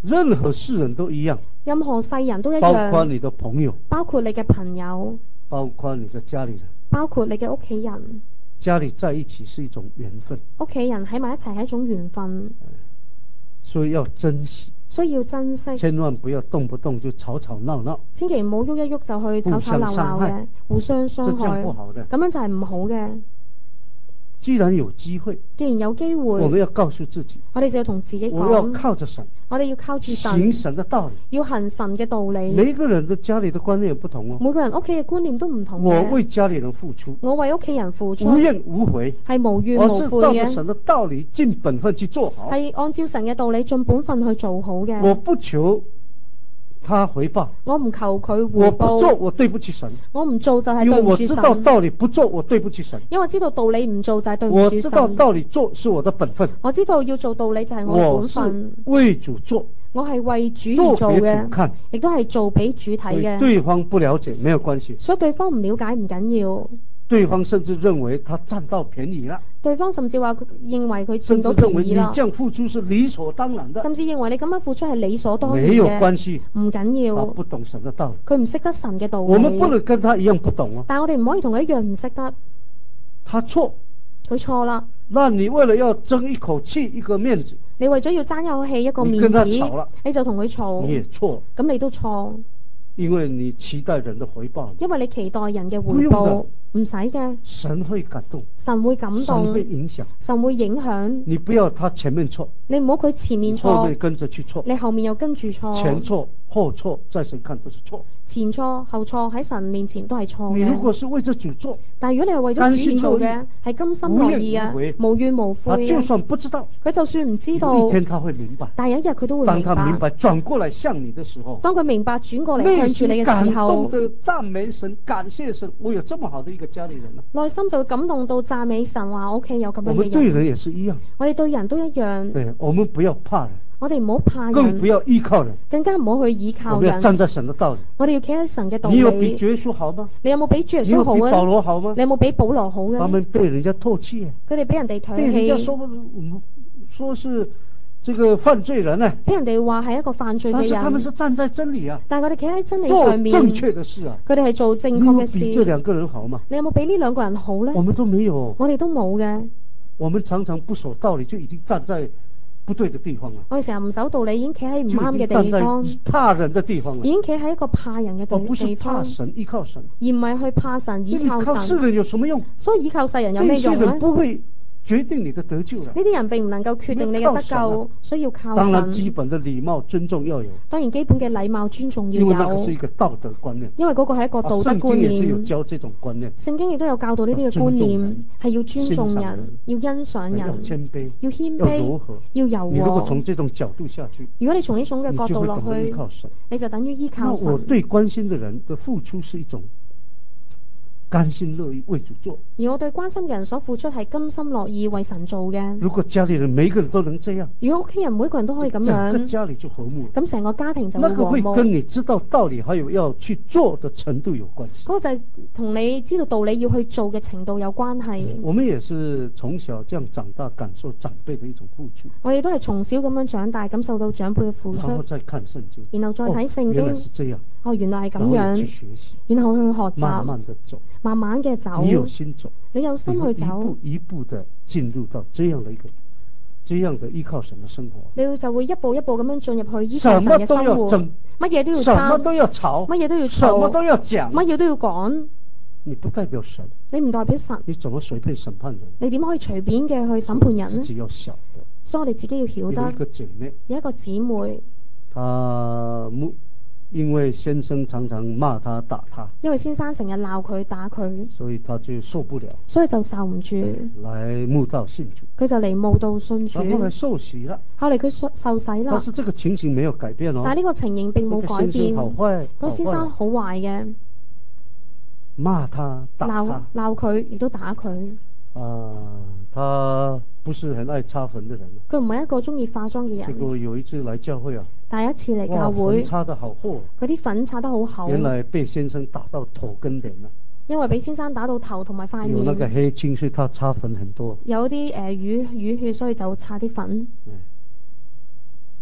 [SPEAKER 1] 任何世人都一樣，
[SPEAKER 2] 任何世人都一樣，
[SPEAKER 1] 包括你的朋友，
[SPEAKER 2] 包括你嘅朋友，
[SPEAKER 1] 包括你的家裏人，
[SPEAKER 2] 包括你嘅屋企人。
[SPEAKER 1] 家裏在一起是一種緣分，
[SPEAKER 2] 屋企人喺埋一齊係一種緣分，
[SPEAKER 1] 所以要珍惜，
[SPEAKER 2] 需要珍惜，
[SPEAKER 1] 千萬不要動不動就吵吵鬧鬧，
[SPEAKER 2] 千祈唔好喐一喐就去吵吵鬧鬧嘅，互相傷害，咁樣就係唔好嘅。
[SPEAKER 1] 既然有機會，
[SPEAKER 2] 既然有機會，
[SPEAKER 1] 我們要告訴自己，
[SPEAKER 2] 我哋就要同自己講，
[SPEAKER 1] 我要靠着神，
[SPEAKER 2] 我哋要靠住神，
[SPEAKER 1] 行神的道理，
[SPEAKER 2] 要行神嘅道理。
[SPEAKER 1] 每個人的家裏的觀念不同哦，
[SPEAKER 2] 每個人屋企嘅觀念都唔同嘅。
[SPEAKER 1] 我為家裏人付出，
[SPEAKER 2] 我為屋企人付出，
[SPEAKER 1] 無怨無悔，
[SPEAKER 2] 係無怨無悔嘅。
[SPEAKER 1] 我是照着神的道理盡本分去做好，
[SPEAKER 2] 係按照神嘅道理盡本分去做好嘅。
[SPEAKER 1] 我不求他回報，
[SPEAKER 2] 我唔求佢回報。
[SPEAKER 1] 我不做，我對不起神。
[SPEAKER 2] 我唔做就係對唔住神。
[SPEAKER 1] 因為我知道道理不做，我對不起神。
[SPEAKER 2] 因為知道道理唔做就係對唔住神。
[SPEAKER 1] 我知道道理做是我的本分。
[SPEAKER 2] 我知道要做道理就係我嘅本分。
[SPEAKER 1] 我是為主做，
[SPEAKER 2] 我係為主而做嘅，
[SPEAKER 1] 看
[SPEAKER 2] 亦都係做俾主睇嘅。
[SPEAKER 1] 對方不了解沒有關係，
[SPEAKER 2] 所以對方唔了解唔緊要。
[SPEAKER 1] 對方甚至認為他佔到便宜了。
[SPEAKER 2] 對方甚至話認為佢佔到便宜啦。
[SPEAKER 1] 你這樣付出是理所當然的。
[SPEAKER 2] 甚至認為你咁樣付出係理所當然嘅。
[SPEAKER 1] 沒有關係，
[SPEAKER 2] 唔緊要。
[SPEAKER 1] 他不懂神的道理，
[SPEAKER 2] 佢唔識得神嘅道理。
[SPEAKER 1] 我們不能跟他一樣不懂啊。
[SPEAKER 2] 但係我哋唔可以同佢一樣唔識得。
[SPEAKER 1] 他錯，
[SPEAKER 2] 佢錯啦。
[SPEAKER 1] 那你為了要爭一口氣一個面子，
[SPEAKER 2] 你為咗要爭一口氣一個面子，你跟他吵了，你就同佢嘈。
[SPEAKER 1] 你也錯，
[SPEAKER 2] 咁你都錯。
[SPEAKER 1] 因為你期待人的回報，
[SPEAKER 2] 因為你期待人嘅回報，唔使嘅。
[SPEAKER 1] 神會感動，
[SPEAKER 2] 神會感動，
[SPEAKER 1] 神會影響，
[SPEAKER 2] 神會影響。
[SPEAKER 1] 你不要他前面錯，
[SPEAKER 2] 你唔好佢前面錯，
[SPEAKER 1] 後面跟着去錯，
[SPEAKER 2] 你後面又跟住錯，
[SPEAKER 1] 前錯後錯，在神看都是錯，
[SPEAKER 2] 前錯後錯喺神面前都係錯嘅。
[SPEAKER 1] 你如果是為咗主做，
[SPEAKER 2] 但係如果你係為咗主做嘅，係甘心樂意啊，無怨無悔。
[SPEAKER 1] 他就算不知道，
[SPEAKER 2] 佢就算唔知道，
[SPEAKER 1] 有一天他會明白。
[SPEAKER 2] 但係有一日佢都會明白。
[SPEAKER 1] 當他明白轉過來向你的時候，
[SPEAKER 2] 當佢明白轉過嚟向住你嘅時候，
[SPEAKER 1] 內心感動的讚美神，感謝神，我有這麼好的一個家裏人啊。
[SPEAKER 2] 內心就會感動到讚美神，話我屋企有咁樣嘅人。
[SPEAKER 1] 我們對人也是一樣，
[SPEAKER 2] 我哋對人都一樣。
[SPEAKER 1] 對，我們不要怕人。
[SPEAKER 2] 我哋唔好怕人，
[SPEAKER 1] 更不要依靠人，
[SPEAKER 2] 更加唔好去依靠人。
[SPEAKER 1] 我們要站在神的道理，
[SPEAKER 2] 我哋要企喺神嘅道理。
[SPEAKER 1] 你有比主耶穌好嗎？
[SPEAKER 2] 你有冇比主耶穌好啊？
[SPEAKER 1] 你有比保羅好嗎？
[SPEAKER 2] 你有冇比保羅好嘅？
[SPEAKER 1] 他們被人家唾棄，
[SPEAKER 2] 佢哋俾人哋唾棄，
[SPEAKER 1] 被人家說說是這個犯罪人呢？
[SPEAKER 2] 俾人哋話係一個犯罪嘅人。
[SPEAKER 1] 但是他們是站在真理啊，
[SPEAKER 2] 但係佢哋企喺真理上面，
[SPEAKER 1] 做正確的事啊。
[SPEAKER 2] 佢哋係做正確嘅事。
[SPEAKER 1] 你有比這兩個人好嗎？
[SPEAKER 2] 你有冇比呢兩個人好呢？
[SPEAKER 1] 我們都沒有，
[SPEAKER 2] 我哋都冇嘅。
[SPEAKER 1] 我們常常不守道理，就已經站在不對的地方啊！
[SPEAKER 2] 我哋成日唔守道理，已經企喺唔啱嘅地方，
[SPEAKER 1] 怕人的地方，
[SPEAKER 2] 已經企喺一個怕人嘅地方。
[SPEAKER 1] 不是怕神，依靠神，
[SPEAKER 2] 而唔係去怕神，依靠神。
[SPEAKER 1] 依靠世人有什麼用？
[SPEAKER 2] 所以依靠世人有咩用呢？
[SPEAKER 1] 這些人不會決定你的得救啦。
[SPEAKER 2] 呢啲人並唔能夠決定你嘅得救，所以要靠神。
[SPEAKER 1] 當然，基本的禮貌尊重要有。
[SPEAKER 2] 當然，基本嘅禮貌尊重要有。
[SPEAKER 1] 因為那個是一個道德觀念。
[SPEAKER 2] 因為嗰個係一個道德觀念。聖經
[SPEAKER 1] 也是有教這種觀念。
[SPEAKER 2] 聖經亦都有教導呢啲嘅觀念，係要尊重人，要欣賞人，
[SPEAKER 1] 要謙卑，
[SPEAKER 2] 要謙卑，
[SPEAKER 1] 要柔和，
[SPEAKER 2] 要柔和。
[SPEAKER 1] 你如果從這種角度下去，
[SPEAKER 2] 如果你從呢種嘅角度落去，你就等於依靠神。
[SPEAKER 1] 那我對關心的人的付出是一種甘心樂意為主做，
[SPEAKER 2] 而我對關心嘅人所付出係甘心樂意為神做嘅。
[SPEAKER 1] 如果家裏人每個人都能這樣，
[SPEAKER 2] 如果屋企人每個人都可以咁樣，
[SPEAKER 1] 整個家裏就和睦，
[SPEAKER 2] 咁成個家庭就會和睦。
[SPEAKER 1] 那個會跟你知道道理還有要去做的程度有關係。
[SPEAKER 2] 嗰個就係同你知道道理要去做嘅程度有關係。
[SPEAKER 1] 我們也是從小這樣長大，感受長輩的一種付出。
[SPEAKER 2] 我哋都係從小咁樣長大，感受到長輩嘅付出。
[SPEAKER 1] 然後再看聖經，
[SPEAKER 2] 然後再睇聖經，
[SPEAKER 1] 原來是這樣。
[SPEAKER 2] 哦，原來係咁樣。
[SPEAKER 1] 然後去學習，
[SPEAKER 2] 然後去學習，
[SPEAKER 1] 慢慢的走，
[SPEAKER 2] 慢慢嘅走。
[SPEAKER 1] 你有心走，
[SPEAKER 2] 你有心去走，
[SPEAKER 1] 一步一步的進入到這樣的一個這樣的依靠神的生活。
[SPEAKER 2] 你就會一步一步咁樣進入去依靠神嘅生活。乜嘢都要爭，
[SPEAKER 1] 什麼都要吵，
[SPEAKER 2] 乜嘢都要吵，
[SPEAKER 1] 什麼都要講，
[SPEAKER 2] 乜嘢都要講。
[SPEAKER 1] 你不代表神，
[SPEAKER 2] 你唔代表神，
[SPEAKER 1] 你怎麼隨便審判人？
[SPEAKER 2] 你點可以隨便嘅去審判人呢？
[SPEAKER 1] 自己要曉得，
[SPEAKER 2] 所以我哋自己要曉得。
[SPEAKER 1] 有一個姐妹，
[SPEAKER 2] 有一個姊妹，
[SPEAKER 1] 她因為先生常常罵她打她，
[SPEAKER 2] 因為先生成日鬧佢打佢，
[SPEAKER 1] 所以她就受不了，
[SPEAKER 2] 所以就受唔住，
[SPEAKER 1] 來慕道信主。
[SPEAKER 2] 佢就嚟慕道信主。
[SPEAKER 1] 後來受洗了，
[SPEAKER 2] 後嚟佢受受洗啦。
[SPEAKER 1] 但是這個情形沒有改變哦。
[SPEAKER 2] 但係呢個情形並冇改變。
[SPEAKER 1] 好壞，
[SPEAKER 2] 嗰先生好壞嘅，
[SPEAKER 1] 罵他打他，
[SPEAKER 2] 鬧鬧佢亦都打佢。
[SPEAKER 1] 啊，他不是很愛擦粉的人。
[SPEAKER 2] 佢唔係一個中意化妝嘅人。
[SPEAKER 1] 結果有一次來教會啊，
[SPEAKER 2] 第一次嚟教會，
[SPEAKER 1] 粉擦得好厚，
[SPEAKER 2] 嗰啲粉擦得好厚。
[SPEAKER 1] 原來被先生打到頭跟臉啦。因
[SPEAKER 2] 為俾先生打到頭同埋塊面。
[SPEAKER 1] 有那個黑青，所以他擦粉很多。
[SPEAKER 2] 有啲誒淤淤血，所以就擦啲粉。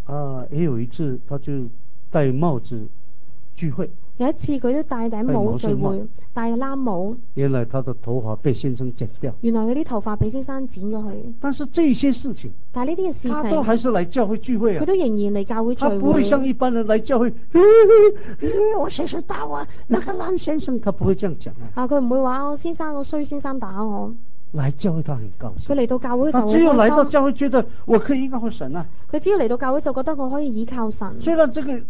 [SPEAKER 1] 啊，也有一次他就戴帽子聚會。
[SPEAKER 2] 有一次佢都戴頂帽聚會，戴個冷帽。
[SPEAKER 1] 原來他的頭髮被先生剪掉。
[SPEAKER 2] 原來佢啲頭髮俾先生剪咗去。
[SPEAKER 1] 但是這些事情，
[SPEAKER 2] 但係呢啲嘅事情，
[SPEAKER 1] 他都還是嚟教會聚會啊。
[SPEAKER 2] 佢都仍然嚟教會聚會。
[SPEAKER 1] 他不會像一般人嚟教會，我先生打我，那個爛先生，他不會這樣講啊。
[SPEAKER 2] 啊，佢唔會話我先生，我衰先生打我。
[SPEAKER 1] 來教會他很高興。
[SPEAKER 2] 佢嚟到教會就好開心。
[SPEAKER 1] 他只有來到教會覺得我可以依靠神啊。
[SPEAKER 2] 佢只要嚟到教會就覺得我可以依靠神。
[SPEAKER 1] 雖然這個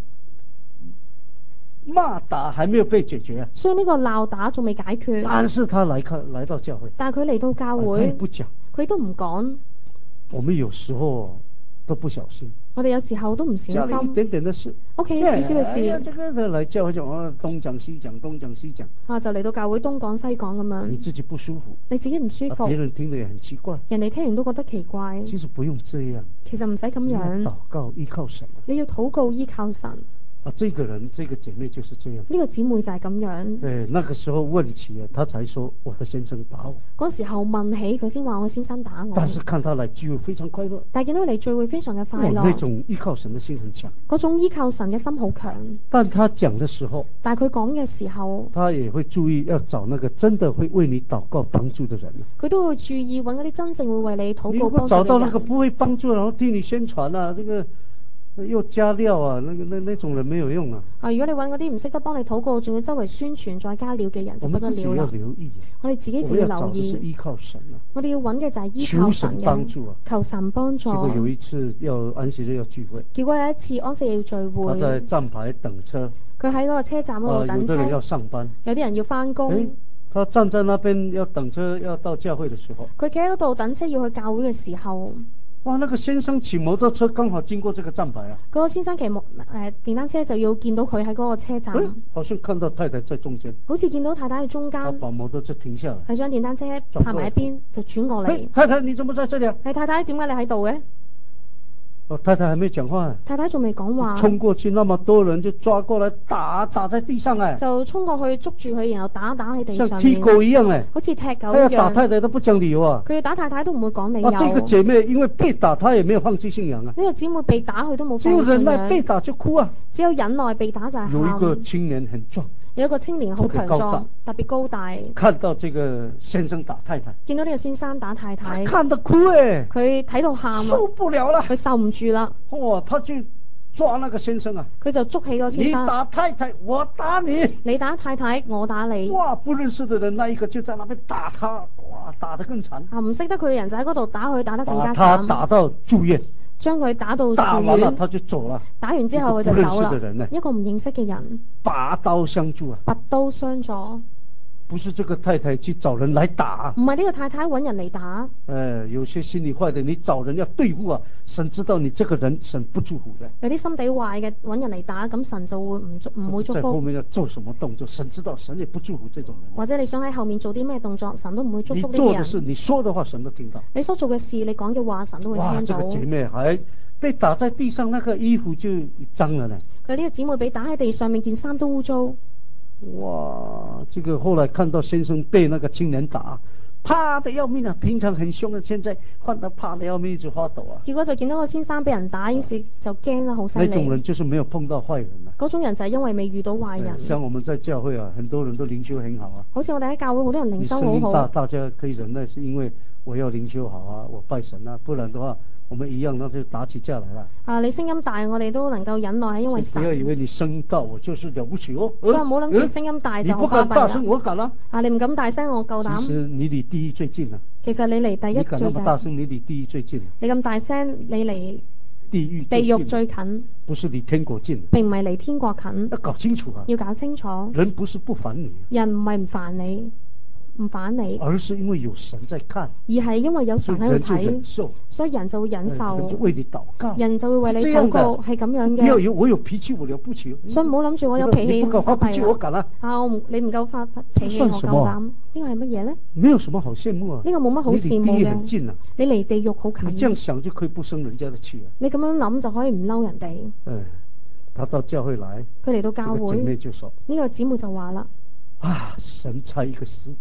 [SPEAKER 1] 罵打還沒有被解決啊，
[SPEAKER 2] 所以呢個鬧打仲未解決。
[SPEAKER 1] 但是他來看來到教會，
[SPEAKER 2] 但係佢嚟到教會，
[SPEAKER 1] 佢不講，
[SPEAKER 2] 佢都唔講。我
[SPEAKER 1] 們有時候都不小心。
[SPEAKER 2] 我哋有時候都唔小心。
[SPEAKER 1] 家裏一點點的事，
[SPEAKER 2] 屋企少少嘅事。
[SPEAKER 1] 哎呀，這個來教會就哦東講西講，東講西講。
[SPEAKER 2] 啊，就嚟到教會東講西講咁樣。
[SPEAKER 1] 你自己不舒服，
[SPEAKER 2] 你自己唔舒服，
[SPEAKER 1] 別人聽得也很奇怪。
[SPEAKER 2] 人哋聽完都覺得奇怪。
[SPEAKER 1] 其實不用這樣。
[SPEAKER 2] 其實唔使咁樣。
[SPEAKER 1] 禱告依靠神。
[SPEAKER 2] 你要禱告依靠神。
[SPEAKER 1] 啊，這個人，這個姐妹就是這樣。
[SPEAKER 2] 呢個姊妹就係咁樣。
[SPEAKER 1] 誒，那個時候問起啊，他才說我的先生打我。
[SPEAKER 2] 嗰時候問起佢先話我先生打我。
[SPEAKER 1] 但是看他嚟聚會非常快樂。
[SPEAKER 2] 但係見到嚟聚會非常嘅快樂。
[SPEAKER 1] 那種依靠神的心很強。
[SPEAKER 2] 嗰種依靠神嘅心好強。
[SPEAKER 1] 但他講的時候，
[SPEAKER 2] 但係佢講嘅時候，
[SPEAKER 1] 他也會注意要找那個真的會為你禱告幫助的人。
[SPEAKER 2] 佢都會注意揾嗰啲真正會為你禱告幫助嘅人。
[SPEAKER 1] 如果找到那個不會幫助，然後替你宣傳啊，這個。又加料啊，那個那那種人沒有用啊。
[SPEAKER 2] 啊，如果你揾嗰啲唔識得幫你禱告，仲要周圍宣傳再加料嘅人，就不得了啦。
[SPEAKER 1] 我們自己要留意。
[SPEAKER 2] 我哋自己就要留意。
[SPEAKER 1] 我們要找的是依靠神啊。
[SPEAKER 2] 我哋要揾嘅就係依靠神嘅。求神幫助啊。求神幫助。
[SPEAKER 1] 結果有一次要安息日要聚會。
[SPEAKER 2] 結果有一次安息日要聚會。
[SPEAKER 1] 他在站牌等車。
[SPEAKER 2] 佢喺嗰個車站嗰度等車。
[SPEAKER 1] 啊，有啲人要上班。
[SPEAKER 2] 有啲人要翻工。
[SPEAKER 1] 他站在那邊要等車要到教會的時候。
[SPEAKER 2] 佢企喺嗰度等車要去教會嘅時候。
[SPEAKER 1] 哇！那個先生騎摩托車剛好經過這個站牌啊。
[SPEAKER 2] 嗰個先生騎摩誒電單車就要見到佢喺嗰個車站。
[SPEAKER 1] 嗯，好像看到太太在中間。
[SPEAKER 2] 好似見到太太喺中間。
[SPEAKER 1] 他把摩托車停下來。
[SPEAKER 2] 係將電單車泊埋一邊就轉過嚟。
[SPEAKER 1] 太太，你怎麼在這裡啊？
[SPEAKER 2] 係太太，點解你喺度嘅？
[SPEAKER 1] 哦，太太還沒講話啊。
[SPEAKER 2] 太太仲未講話。衝
[SPEAKER 1] 過去，那麼多人就抓過來打，打在地上啊。就
[SPEAKER 2] 衝過去捉住佢，然後打打喺地上。
[SPEAKER 1] 像踢狗一樣咧。
[SPEAKER 2] 好似踢狗一樣。
[SPEAKER 1] 他要打太太都不講理由啊。
[SPEAKER 2] 佢要打太太都唔會講理由。
[SPEAKER 1] 啊，這個姐妹因為被打，她也沒有放棄信仰啊。
[SPEAKER 2] 呢個姊妹被打，佢都冇放棄信仰。
[SPEAKER 1] 只有忍耐，被打就哭啊。
[SPEAKER 2] 只有忍耐，被打就係喊。
[SPEAKER 1] 有一個青年很壯。
[SPEAKER 2] 有一個青年好強壯，特別高大。
[SPEAKER 1] 看到這個先生打太太，
[SPEAKER 2] 見到呢個先生打太太，
[SPEAKER 1] 看得哭誒，
[SPEAKER 2] 佢睇到喊，
[SPEAKER 1] 受不了啦，
[SPEAKER 2] 佢受唔住啦。
[SPEAKER 1] 哇，他就抓那個先生啊，
[SPEAKER 2] 佢就捉起個先生。
[SPEAKER 1] 你打太太，我打你。
[SPEAKER 2] 你打太太，我打你。
[SPEAKER 1] 哇，不認識的人，那一個就在那邊打他，哇，打得更慘。
[SPEAKER 2] 啊，唔識得佢嘅人就喺嗰度打佢，打得更加慘。
[SPEAKER 1] 把他打到住院。
[SPEAKER 2] 將佢打到住院。
[SPEAKER 1] 打完了他就走了。
[SPEAKER 2] 打完之後佢就走啦。一個唔認識嘅人。
[SPEAKER 1] 拔刀相助啊！
[SPEAKER 2] 拔刀相助。
[SPEAKER 1] 不是這個太太去找人來打。
[SPEAKER 2] 唔係呢個太太揾人嚟打。誒、
[SPEAKER 1] 呃，有些心理壞的，你找人要對付啊，神知道你這個人神不祝福的。
[SPEAKER 2] 有啲心地壞嘅揾人嚟打，咁神就會唔唔會祝福。
[SPEAKER 1] 在後面要做什麼動作，神知道，神也不祝福這種人。
[SPEAKER 2] 或者你想喺後面做啲咩動作，神都唔會祝福呢啲人。
[SPEAKER 1] 你做的事，你說的話，神都聽到。
[SPEAKER 2] 你所做嘅事，你講嘅話，神都會聽到。
[SPEAKER 1] 哇，這個姐妹還被打在地上，那個衣服就髒了呢。佢
[SPEAKER 2] 呢個姊妹被打喺地上面，件衫都污糟。
[SPEAKER 1] 哇，這個後來看到先生被那個青年打，怕得要命啊！平常很凶的，現在換得怕得要命，一直發抖啊！
[SPEAKER 2] 結果就見到個先生被人打，於是就驚啦，好犀利。
[SPEAKER 1] 那種人就是沒有碰到壞人啊。
[SPEAKER 2] 嗰種人就係因為未遇到壞人。
[SPEAKER 1] 像我們在教會啊，很多人都靈修很好啊。
[SPEAKER 2] 好似我哋喺教會好多人靈修好好。
[SPEAKER 1] 大大家可以忍耐，是因為我要靈修好啊，我拜神啊，不然的話。我們一樣，那就打起架來了。啊，
[SPEAKER 2] 你聲音大，我哋都能夠忍耐，係因為神。
[SPEAKER 1] 不要以為你聲音大，我就是了不起哦。
[SPEAKER 2] 所以唔好諗住聲音大就好巴閉啦。
[SPEAKER 1] 你不敢大聲，我敢啦。
[SPEAKER 2] 啊，你唔敢大聲，我夠膽。
[SPEAKER 1] 其實你離地獄最近啦。
[SPEAKER 2] 其實你離第一最近。
[SPEAKER 1] 你敢那麼大聲，你離地獄最近。
[SPEAKER 2] 你咁大聲，你離
[SPEAKER 1] 地獄
[SPEAKER 2] 地獄最近。
[SPEAKER 1] 不是離天國近。
[SPEAKER 2] 並唔係離天國近。
[SPEAKER 1] 要搞清楚啊。
[SPEAKER 2] 要搞清楚。
[SPEAKER 1] 人不是不煩你。
[SPEAKER 2] 人唔係唔煩你。唔反你，
[SPEAKER 1] 而是因為有神在看，
[SPEAKER 2] 而係因為有神喺度睇，所以人就會忍受，
[SPEAKER 1] 人就為你禱告，
[SPEAKER 2] 人就會為你禱告，係咁樣嘅。
[SPEAKER 1] 有有我有脾氣，我了不起，
[SPEAKER 2] 所以唔好諗住我有脾氣，
[SPEAKER 1] 你不夠發脾氣，我敢啦。
[SPEAKER 2] 啊，我唔你唔夠發脾氣，我夠膽。呢個係乜嘢咧？
[SPEAKER 1] 沒有什麼好羨慕啊。
[SPEAKER 2] 呢個冇乜好羨慕嘅。
[SPEAKER 1] 你離地獄很近啊，
[SPEAKER 2] 你離地獄好近。
[SPEAKER 1] 你這樣想就可以不生人家的氣啊。
[SPEAKER 2] 你咁樣諗就可以唔嬲人哋。
[SPEAKER 1] 誒，他到教會來，
[SPEAKER 2] 佢嚟到教會，
[SPEAKER 1] 姐妹就說，
[SPEAKER 2] 呢個姊妹就話啦，
[SPEAKER 1] 啊，神差一個使者。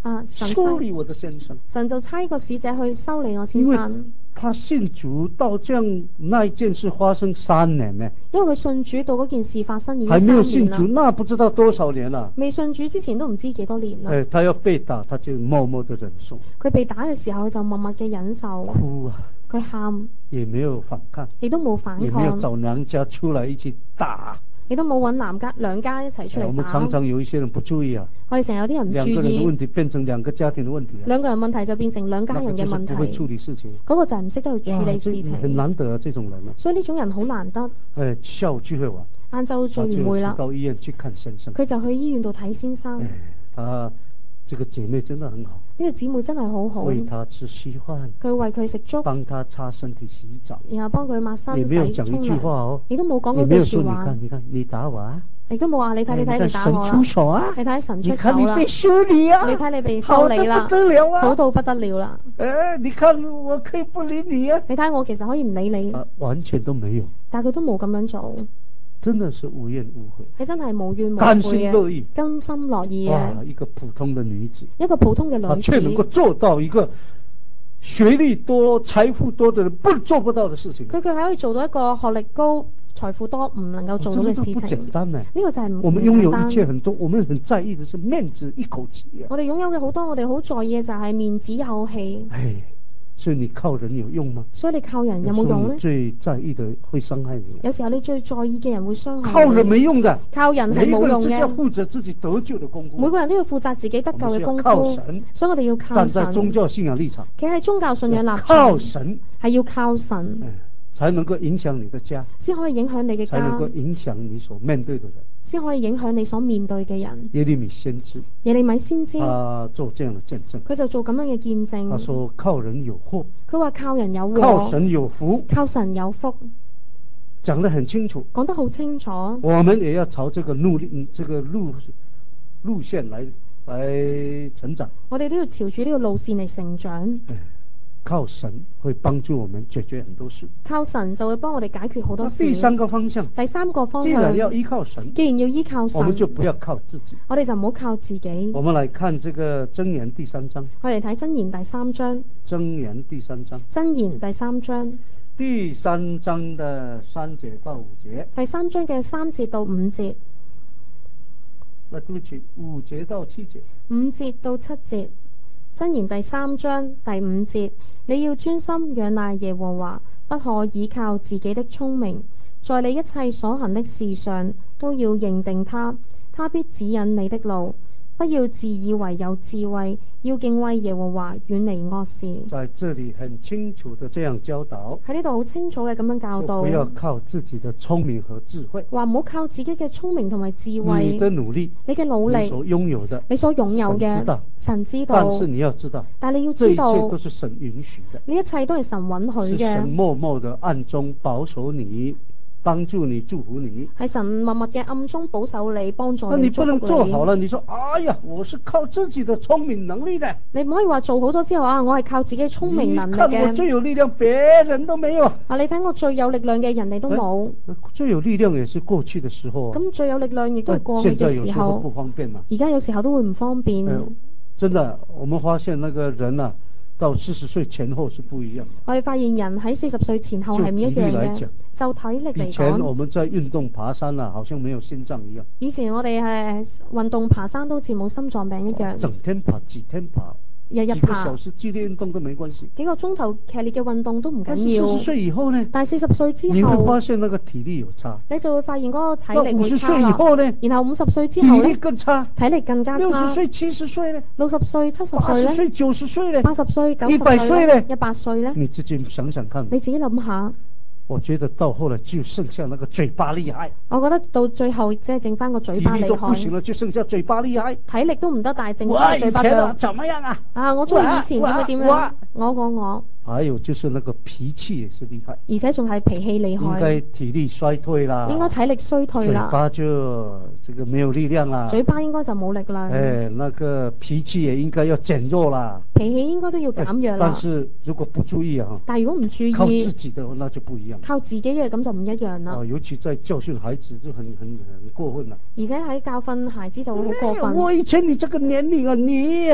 [SPEAKER 2] 啊，神
[SPEAKER 1] 修理我的先生。
[SPEAKER 2] 神就差一個使者去修理我先
[SPEAKER 1] 因為
[SPEAKER 2] 生。
[SPEAKER 1] 他信主到這樣那一件事發生三年呢，
[SPEAKER 2] 因為佢信主到嗰件事發生已經
[SPEAKER 1] 還沒有
[SPEAKER 2] 三年啦。
[SPEAKER 1] 信主，那不知道多少年了。
[SPEAKER 2] 未信主之前都唔知幾多年啦。
[SPEAKER 1] 哎，他要被打，他就默默的忍受。
[SPEAKER 2] 佢被打嘅時候，佢就默默嘅忍受。
[SPEAKER 1] 哭啊，
[SPEAKER 2] 佢喊，
[SPEAKER 1] 也沒有反抗，
[SPEAKER 2] 亦都冇反抗，
[SPEAKER 1] 也沒有找娘家出來一起打，
[SPEAKER 2] 亦都冇揾男家兩家一齊出嚟打。
[SPEAKER 1] 哎，我們常常有一些人不注意啊，
[SPEAKER 2] 我哋成日有啲人唔注意，
[SPEAKER 1] 兩個人的問題變成兩個家庭的問題啊。
[SPEAKER 2] 兩個人問題就變成兩家人嘅問題。
[SPEAKER 1] 那個就是不會處理事情，
[SPEAKER 2] 嗰個就係唔識得去處理事情。
[SPEAKER 1] 很難得啊，這種人啊。
[SPEAKER 2] 所以呢種人好難得。
[SPEAKER 1] 哎，下午聚會完，
[SPEAKER 2] 晏晝聚完會啦，
[SPEAKER 1] 到醫院去看先生，
[SPEAKER 2] 佢就去醫院度睇先生。
[SPEAKER 1] 哎，啊，這個姐妹真的很好。
[SPEAKER 2] 呢個姊妹真係好好，
[SPEAKER 1] 為他吃稀飯，
[SPEAKER 2] 佢為佢食粥，
[SPEAKER 1] 幫他擦身體洗澡，
[SPEAKER 2] 然後幫佢抹身洗
[SPEAKER 1] 也沒有講一句話哦，
[SPEAKER 2] 亦都冇講嗰句說話。
[SPEAKER 1] 也沒有說你看你看你打我啊，
[SPEAKER 2] 亦都冇話你睇你睇你打我啦，
[SPEAKER 1] 神出手啊，
[SPEAKER 2] 你睇神出手啦，
[SPEAKER 1] 你看你被修理啊，
[SPEAKER 2] 你睇你被修理啦，
[SPEAKER 1] 好得不得了啊，
[SPEAKER 2] 好到不得了啦。
[SPEAKER 1] 誒，你看我可以不理你啊，
[SPEAKER 2] 你睇我其實可以唔理你，
[SPEAKER 1] 啊，完全都沒有，
[SPEAKER 2] 但係佢都冇咁樣做。
[SPEAKER 1] 真的是無怨無悔，
[SPEAKER 2] 你真係無怨無悔，
[SPEAKER 1] 甘心樂意，
[SPEAKER 2] 甘心樂意嘅。
[SPEAKER 1] 哇，一個普通的女子，
[SPEAKER 2] 一個普通嘅女子，
[SPEAKER 1] 她卻能夠做到一個學歷多、財富多的人不做不到的事情。
[SPEAKER 2] 佢佢係可以做到一個學歷高、財富多唔能夠做到嘅事情。
[SPEAKER 1] 這個不簡單呢。
[SPEAKER 2] 呢個就係唔簡單。
[SPEAKER 1] 我們擁有一切很多，我們很在意的是面子一口氣啊。
[SPEAKER 2] 我哋擁有嘅好多，我哋好在意嘅就係面子一口氣。
[SPEAKER 1] 唉，所以你靠人有用嗎？
[SPEAKER 2] 所以你靠人有冇用呢？
[SPEAKER 1] 最在意的會傷害你。
[SPEAKER 2] 有時候你最在意嘅人會傷害你。
[SPEAKER 1] 靠人沒用的，
[SPEAKER 2] 靠人係冇用嘅。
[SPEAKER 1] 每個人要負責自己得救的功夫。
[SPEAKER 2] 每個人都要負責自己得救嘅功夫。
[SPEAKER 1] 靠神，
[SPEAKER 2] 所以我哋要靠神。
[SPEAKER 1] 站在宗教信仰立場，
[SPEAKER 2] 企喺宗教信仰立場，
[SPEAKER 1] 靠神
[SPEAKER 2] 係要靠神，
[SPEAKER 1] 才能夠影響你的家，
[SPEAKER 2] 先可以影響你嘅家，
[SPEAKER 1] 才能夠影響你所面對的人，
[SPEAKER 2] 先可以影響你所面對嘅人。
[SPEAKER 1] 耶利米先知，
[SPEAKER 2] 耶利米先知，
[SPEAKER 1] 他做這樣的見證，
[SPEAKER 2] 佢就做咁樣嘅見證。
[SPEAKER 1] 他說靠人有禍，
[SPEAKER 2] 佢話靠人有禍，
[SPEAKER 1] 靠神有福，
[SPEAKER 2] 靠神有福，
[SPEAKER 1] 講得很清楚，
[SPEAKER 2] 講得好清楚。
[SPEAKER 1] 我們也要朝這個路這個路路線來來成長。
[SPEAKER 2] 我哋都要朝住呢個路線嚟成長。
[SPEAKER 1] 靠神會幫助我們解決很多事，
[SPEAKER 2] 靠神就會幫我哋解決好多事。
[SPEAKER 1] 第三個方向，
[SPEAKER 2] 第三個方向，
[SPEAKER 1] 既然要依靠神，
[SPEAKER 2] 既然要依靠神，
[SPEAKER 1] 我們就不要靠自己，
[SPEAKER 2] 我哋就唔好靠自己。
[SPEAKER 1] 我們來看這個箴言第三章，
[SPEAKER 2] 我哋睇箴言第三章，
[SPEAKER 1] 箴言第三章，
[SPEAKER 2] 箴言第三章，
[SPEAKER 1] 第三章的三節到五節，
[SPEAKER 2] 第三章嘅三節到五節，
[SPEAKER 1] 那對不起，五節到七節，
[SPEAKER 2] 五節到七節。箴言第三章第五節，你要專心仰賴耶和華，不可倚靠自己的聰明，在你一切所行的事上都要認定他，他必指引你的路。不要自以為有智慧，要敬畏耶和華，遠離惡事。
[SPEAKER 1] 在這裡很清楚的這樣教導，
[SPEAKER 2] 喺呢度好清楚嘅咁樣教導，
[SPEAKER 1] 不要靠自己的聰明和智慧，
[SPEAKER 2] 話唔好靠自己嘅聰明同埋智慧。
[SPEAKER 1] 你的努力，
[SPEAKER 2] 你嘅努力，
[SPEAKER 1] 你所擁有的，
[SPEAKER 2] 你所擁有嘅，
[SPEAKER 1] 神知道，
[SPEAKER 2] 神知道。
[SPEAKER 1] 但是你要知道，
[SPEAKER 2] 但你要知道，
[SPEAKER 1] 這一切都是神允許的，
[SPEAKER 2] 呢一切都係神允許嘅，
[SPEAKER 1] 是神默默的暗中保守你，幫助你，祝福你，
[SPEAKER 2] 係神默默嘅暗中保守你，幫助你。
[SPEAKER 1] 那你不能做好了，你說哎呀，我是靠自己的聰明能力的。
[SPEAKER 2] 你唔可以話做好咗之後啊，我係靠自己聰明能力嘅。
[SPEAKER 1] 你看我最有力量，別人都沒有。
[SPEAKER 2] 啊，你睇我最有力量嘅人，你都冇。
[SPEAKER 1] 最有力量也是過去的時候。
[SPEAKER 2] 咁最有力量亦都係過去嘅時候。
[SPEAKER 1] 現在有時候不方便啦。
[SPEAKER 2] 而家有時候都會唔方便。
[SPEAKER 1] 嗯，真的，我們發現那個人啊，到四十歲前後是不一樣。我
[SPEAKER 2] 哋發現人喺四十歲前後係唔一樣嘅。就體力嚟講，
[SPEAKER 1] 以前我們在運動爬山啊，好像沒有心臟一樣。
[SPEAKER 2] 以前我哋係運動爬山都好似冇心臟病一樣。
[SPEAKER 1] 整天爬，幾天爬，
[SPEAKER 2] 日日爬，
[SPEAKER 1] 幾個小時劇烈運動都沒關係。幾個鐘頭劇烈嘅運動都唔緊要。四十歲以後呢？但係四十歲之後，你會發現那個體力有差。你就會發現嗰個體力會差。五十歲以後呢？然後五十歲之後呢？體力更差，體力更加差。六十歲、七十歲呢？六十歲、七十歲呢？八十歲、九十歲呢？八十歲、九十歲、一百歲呢？一百歲呢？你自己想想看。你自己諗下。我覺得到後來就剩下那個嘴巴厲害。我覺得到最後只係剩翻個嘴巴厲害。體力都不行了，就剩下嘴巴厲害。體力都唔得，但係剩翻嘴巴厲害。我以前啊，怎麼樣啊？啊，我中意以前點樣點樣。我我我。還有就是那個脾氣也是厲害。而且仲係脾氣厲害。應該體力衰退啦。應該體力衰退啦。嘴巴就這個沒有力量啦。嘴巴應該就冇力量。誒，那個脾氣也應該要減弱啦。脾氣應該都要減弱啦。但是如果不注意啊，但係如果唔注意，靠自己的那就不一樣。靠自己嘅咁就唔一樣啦。尤其在教訓孩子就很很很過分啦。而且喺教訓孩子就會好過分。我以前你這個年齡啊，你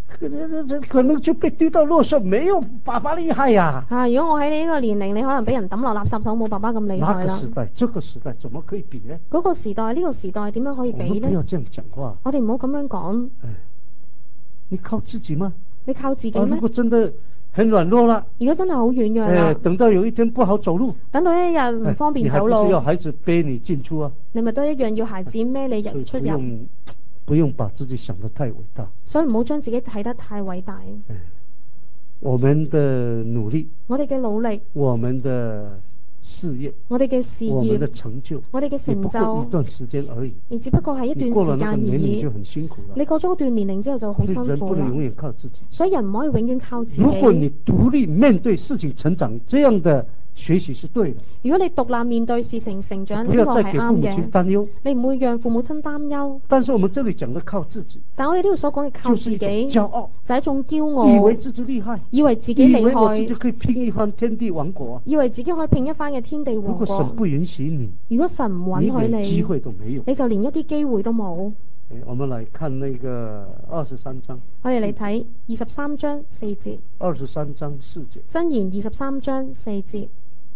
[SPEAKER 1] 可能可能就被丢到垃圾，沒有爸爸厲害呀、
[SPEAKER 2] 啊。啊，如果我喺你呢個年齡，你可能俾人抌落垃圾桶，冇爸爸咁厲害啦。
[SPEAKER 1] 那個時代，這個時代怎麼可以比呢？
[SPEAKER 2] 嗰個時代，呢個時代點樣可以比呢？
[SPEAKER 1] 我們不要這樣講話。
[SPEAKER 2] 我哋唔好咁樣講。
[SPEAKER 1] 哎，你靠自己嗎？
[SPEAKER 2] 你靠自己咩？
[SPEAKER 1] 啊，如果真的很軟弱啦，
[SPEAKER 2] 如果真係好軟弱啦，
[SPEAKER 1] 哎，等到有一天不好走路，
[SPEAKER 2] 等到一日唔方便走路，
[SPEAKER 1] 哎，你還不是要孩子背你進出啊？
[SPEAKER 2] 你咪都一樣要孩子孭你入出入。
[SPEAKER 1] 不用把自己想得太偉大，
[SPEAKER 2] 所以唔好將自己睇得太偉大。
[SPEAKER 1] 我們的努力，
[SPEAKER 2] 我哋嘅努力，
[SPEAKER 1] 我們的事業，
[SPEAKER 2] 我哋嘅事業，
[SPEAKER 1] 我們的成就，
[SPEAKER 2] 我哋嘅成就，
[SPEAKER 1] 也不過一段時間而已。
[SPEAKER 2] 你只不過係一段時間而已。
[SPEAKER 1] 你就很辛苦了。
[SPEAKER 2] 你過咗段年齡之後就好辛苦啦。
[SPEAKER 1] 人不能永遠靠自己。
[SPEAKER 2] 所以人唔可以永遠靠自己。
[SPEAKER 1] 如果你獨立面對事情成長，這樣的學習是對的。
[SPEAKER 2] 如果你獨立面對事情成長，呢個係啱嘅。你唔會讓父母親擔憂。
[SPEAKER 1] 但是我們這裏講的靠自己，
[SPEAKER 2] 但我哋呢度所講嘅靠自己，
[SPEAKER 1] 驕傲，
[SPEAKER 2] 就係一種驕傲，
[SPEAKER 1] 以為自己厲害，
[SPEAKER 2] 以為自己厲害，
[SPEAKER 1] 以為我自己可以拼一番天地王國，
[SPEAKER 2] 以為自己可以拼一番嘅天地王國。
[SPEAKER 1] 如果神不允許你，
[SPEAKER 2] 如果神唔允許你，
[SPEAKER 1] 機會都沒有，
[SPEAKER 2] 你就連一啲機會都冇。
[SPEAKER 1] 我們來看那個二十三章，
[SPEAKER 2] 我哋嚟睇二十三章四節。
[SPEAKER 1] 二十三章四節，箴
[SPEAKER 2] 言二十三章四節。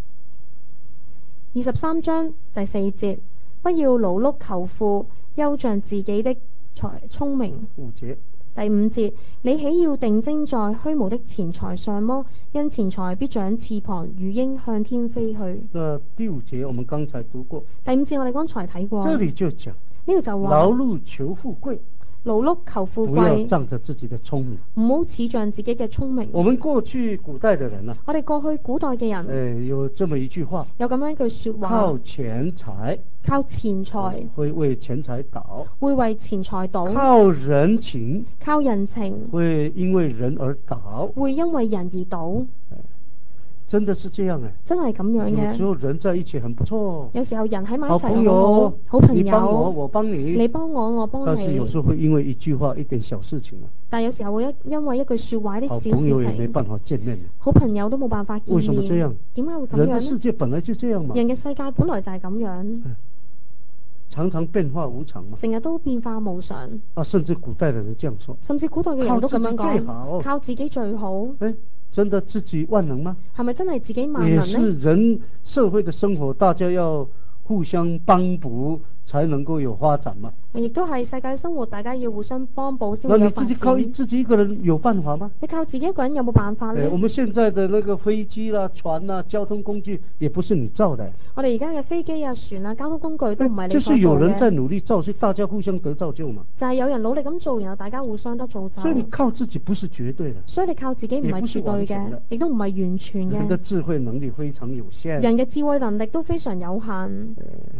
[SPEAKER 2] 二十三章第四節，不要勞碌求富，休仗自己的才聰明。
[SPEAKER 1] 五節，
[SPEAKER 2] 第五節，你豈要定睛在虛無的錢財上麼？因錢財必長翅膀，如鷹向天飛去。
[SPEAKER 1] 那第五節我們剛才讀過。
[SPEAKER 2] 第五節我哋剛才睇過。
[SPEAKER 1] 這裡就講，
[SPEAKER 2] 呢度就話
[SPEAKER 1] 勞碌求富貴。
[SPEAKER 2] 勞碌求富貴，
[SPEAKER 1] 不要仗着自己的聰明，
[SPEAKER 2] 唔好恃仗自己嘅聰明。
[SPEAKER 1] 我們過去古代的人啊，
[SPEAKER 2] 我哋過去古代嘅人，
[SPEAKER 1] 誒、哎，有這麼一句話，
[SPEAKER 2] 有咁樣一句說話，
[SPEAKER 1] 靠錢財，
[SPEAKER 2] 靠錢財，
[SPEAKER 1] 會為錢財倒，
[SPEAKER 2] 會為錢財倒；
[SPEAKER 1] 靠人情，
[SPEAKER 2] 靠人情，
[SPEAKER 1] 會因為人而倒，
[SPEAKER 2] 會因為人而倒。
[SPEAKER 1] 真的是這樣誒，
[SPEAKER 2] 真係咁樣嘅。
[SPEAKER 1] 有時候人在一起很不錯，
[SPEAKER 2] 有時候人喺埋一齊
[SPEAKER 1] 好朋友，
[SPEAKER 2] 好朋友，
[SPEAKER 1] 你幫我，我幫你，
[SPEAKER 2] 你幫我，我幫你。
[SPEAKER 1] 但是有時候會因為一句話，一點小事情啊。
[SPEAKER 2] 但有時候會因因為一句說話，一啲小事情，好朋友
[SPEAKER 1] 也沒辦法見面，
[SPEAKER 2] 好朋友都冇辦法見面。
[SPEAKER 1] 為什麼這樣？
[SPEAKER 2] 點解會咁樣呢？
[SPEAKER 1] 人的世界本來就這樣嘛。
[SPEAKER 2] 人嘅世界本來就係咁樣，
[SPEAKER 1] 常常變化無常嘛。
[SPEAKER 2] 成日都變化無常。
[SPEAKER 1] 啊，甚至古代的人這樣說。
[SPEAKER 2] 甚至古代嘅人都咁樣講，靠自己最好。
[SPEAKER 1] 誒，真的自己萬能嗎？
[SPEAKER 2] 係咪真係自己萬能呢？
[SPEAKER 1] 也是人社會的生活，大家要互相幫補，才能夠有發展嘛。
[SPEAKER 2] 亦都係世界生活，大家要互相幫補先會有發展。
[SPEAKER 1] 那你自己靠自己一個人有辦法嗎？
[SPEAKER 2] 你靠自己一個人有冇辦法呢？
[SPEAKER 1] 我們現在的那個飛機啦、船啦、交通工具，也不是你造的。我
[SPEAKER 2] 哋而家嘅飛機啊、船啊、交通工具都唔係你所做嘅。
[SPEAKER 1] 就是有人在努力造，所以大家互相得造就嘛。
[SPEAKER 2] 就係有人努力咁做，然後大家互相得造就。
[SPEAKER 1] 所以你靠自己不是絕對的。所以你靠自己唔係絕對嘅，亦都唔係完全嘅。人的智慧能力非常有限。
[SPEAKER 2] 人嘅智慧能力都非常有限。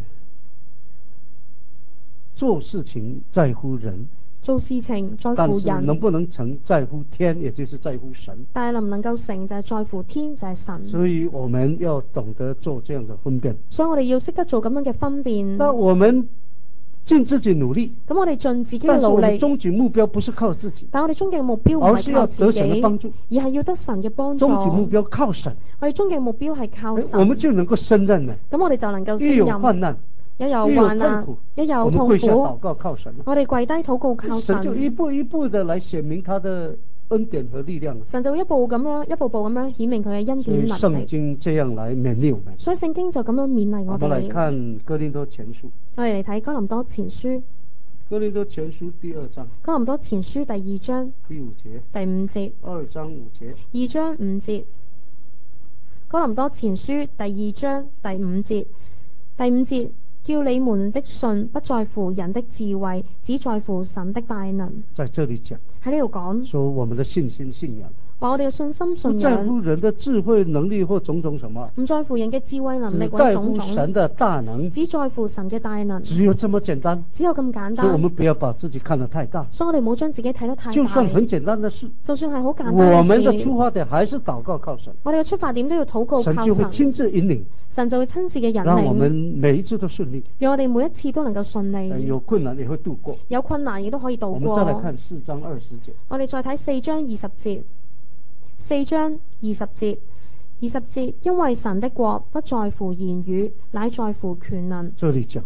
[SPEAKER 1] 做事情在乎人，
[SPEAKER 2] 做事情在乎人，
[SPEAKER 1] 但是能不能成在乎天，也就是在乎神。
[SPEAKER 2] 但係能唔能夠成就係在乎天，就係神。
[SPEAKER 1] 所以我們要懂得做這樣的分辨。
[SPEAKER 2] 所以我哋要識得做咁樣嘅分辨。
[SPEAKER 1] 那我們盡自己努力，
[SPEAKER 2] 咁我哋盡自己嘅努力。
[SPEAKER 1] 但是我們終極目標不是靠自己，
[SPEAKER 2] 但我哋終極目標唔係靠自己，
[SPEAKER 1] 而是要得神嘅幫助，
[SPEAKER 2] 而係要得神嘅幫助。
[SPEAKER 1] 終極目標靠神，
[SPEAKER 2] 我哋終極目標係靠神，
[SPEAKER 1] 我們就能夠勝任呢。
[SPEAKER 2] 咁我哋就能夠勝任。
[SPEAKER 1] 一有患難，
[SPEAKER 2] 一有患難，一有痛苦，
[SPEAKER 1] 我們跪下禱告靠神。
[SPEAKER 2] 我哋跪低禱告靠神，
[SPEAKER 1] 神就一步一步的來顯明他的恩典和力量。
[SPEAKER 2] 神就一步咁樣，一步步咁樣顯明佢嘅恩典能力。
[SPEAKER 1] 聖經這樣來勉勵我們。所以聖經就咁樣勉勵我哋。我們來看哥林多前書。我哋嚟睇哥林多前書。哥林多前書第二章。哥林多前書第二章。第五節。第五節。二章五節。二章五節。哥林多前書第二章第五節。第五節。叫你們的信不在乎人的智慧，只在乎神的大能。在這裏講，喺呢度講，說我們的信心信仰，話我哋嘅信心信仰，不在乎人的智慧能力或種種什麼，唔在乎人嘅智慧能力或者種種，只在乎神的大能，只在乎神嘅大能，只有這麼簡單，只有咁簡單。所以我們不要把自己看得太大，所以我哋唔好將自己睇得太大。就算很簡單的事，就算係好簡單嘅事，我們的出發點還是禱告靠神，我哋嘅出發點都要禱告靠神，神就會親自引領。神就會親自嘅引領，讓我們每一次都順利，讓我哋每一次都能夠順利。有困難也會度過，有困難亦都可以度過。我們再來看四章二十節，我哋再睇四章二十節，四章二十節，二十節，因為神的國不在乎言語，乃在乎權能。這裏講啦，呢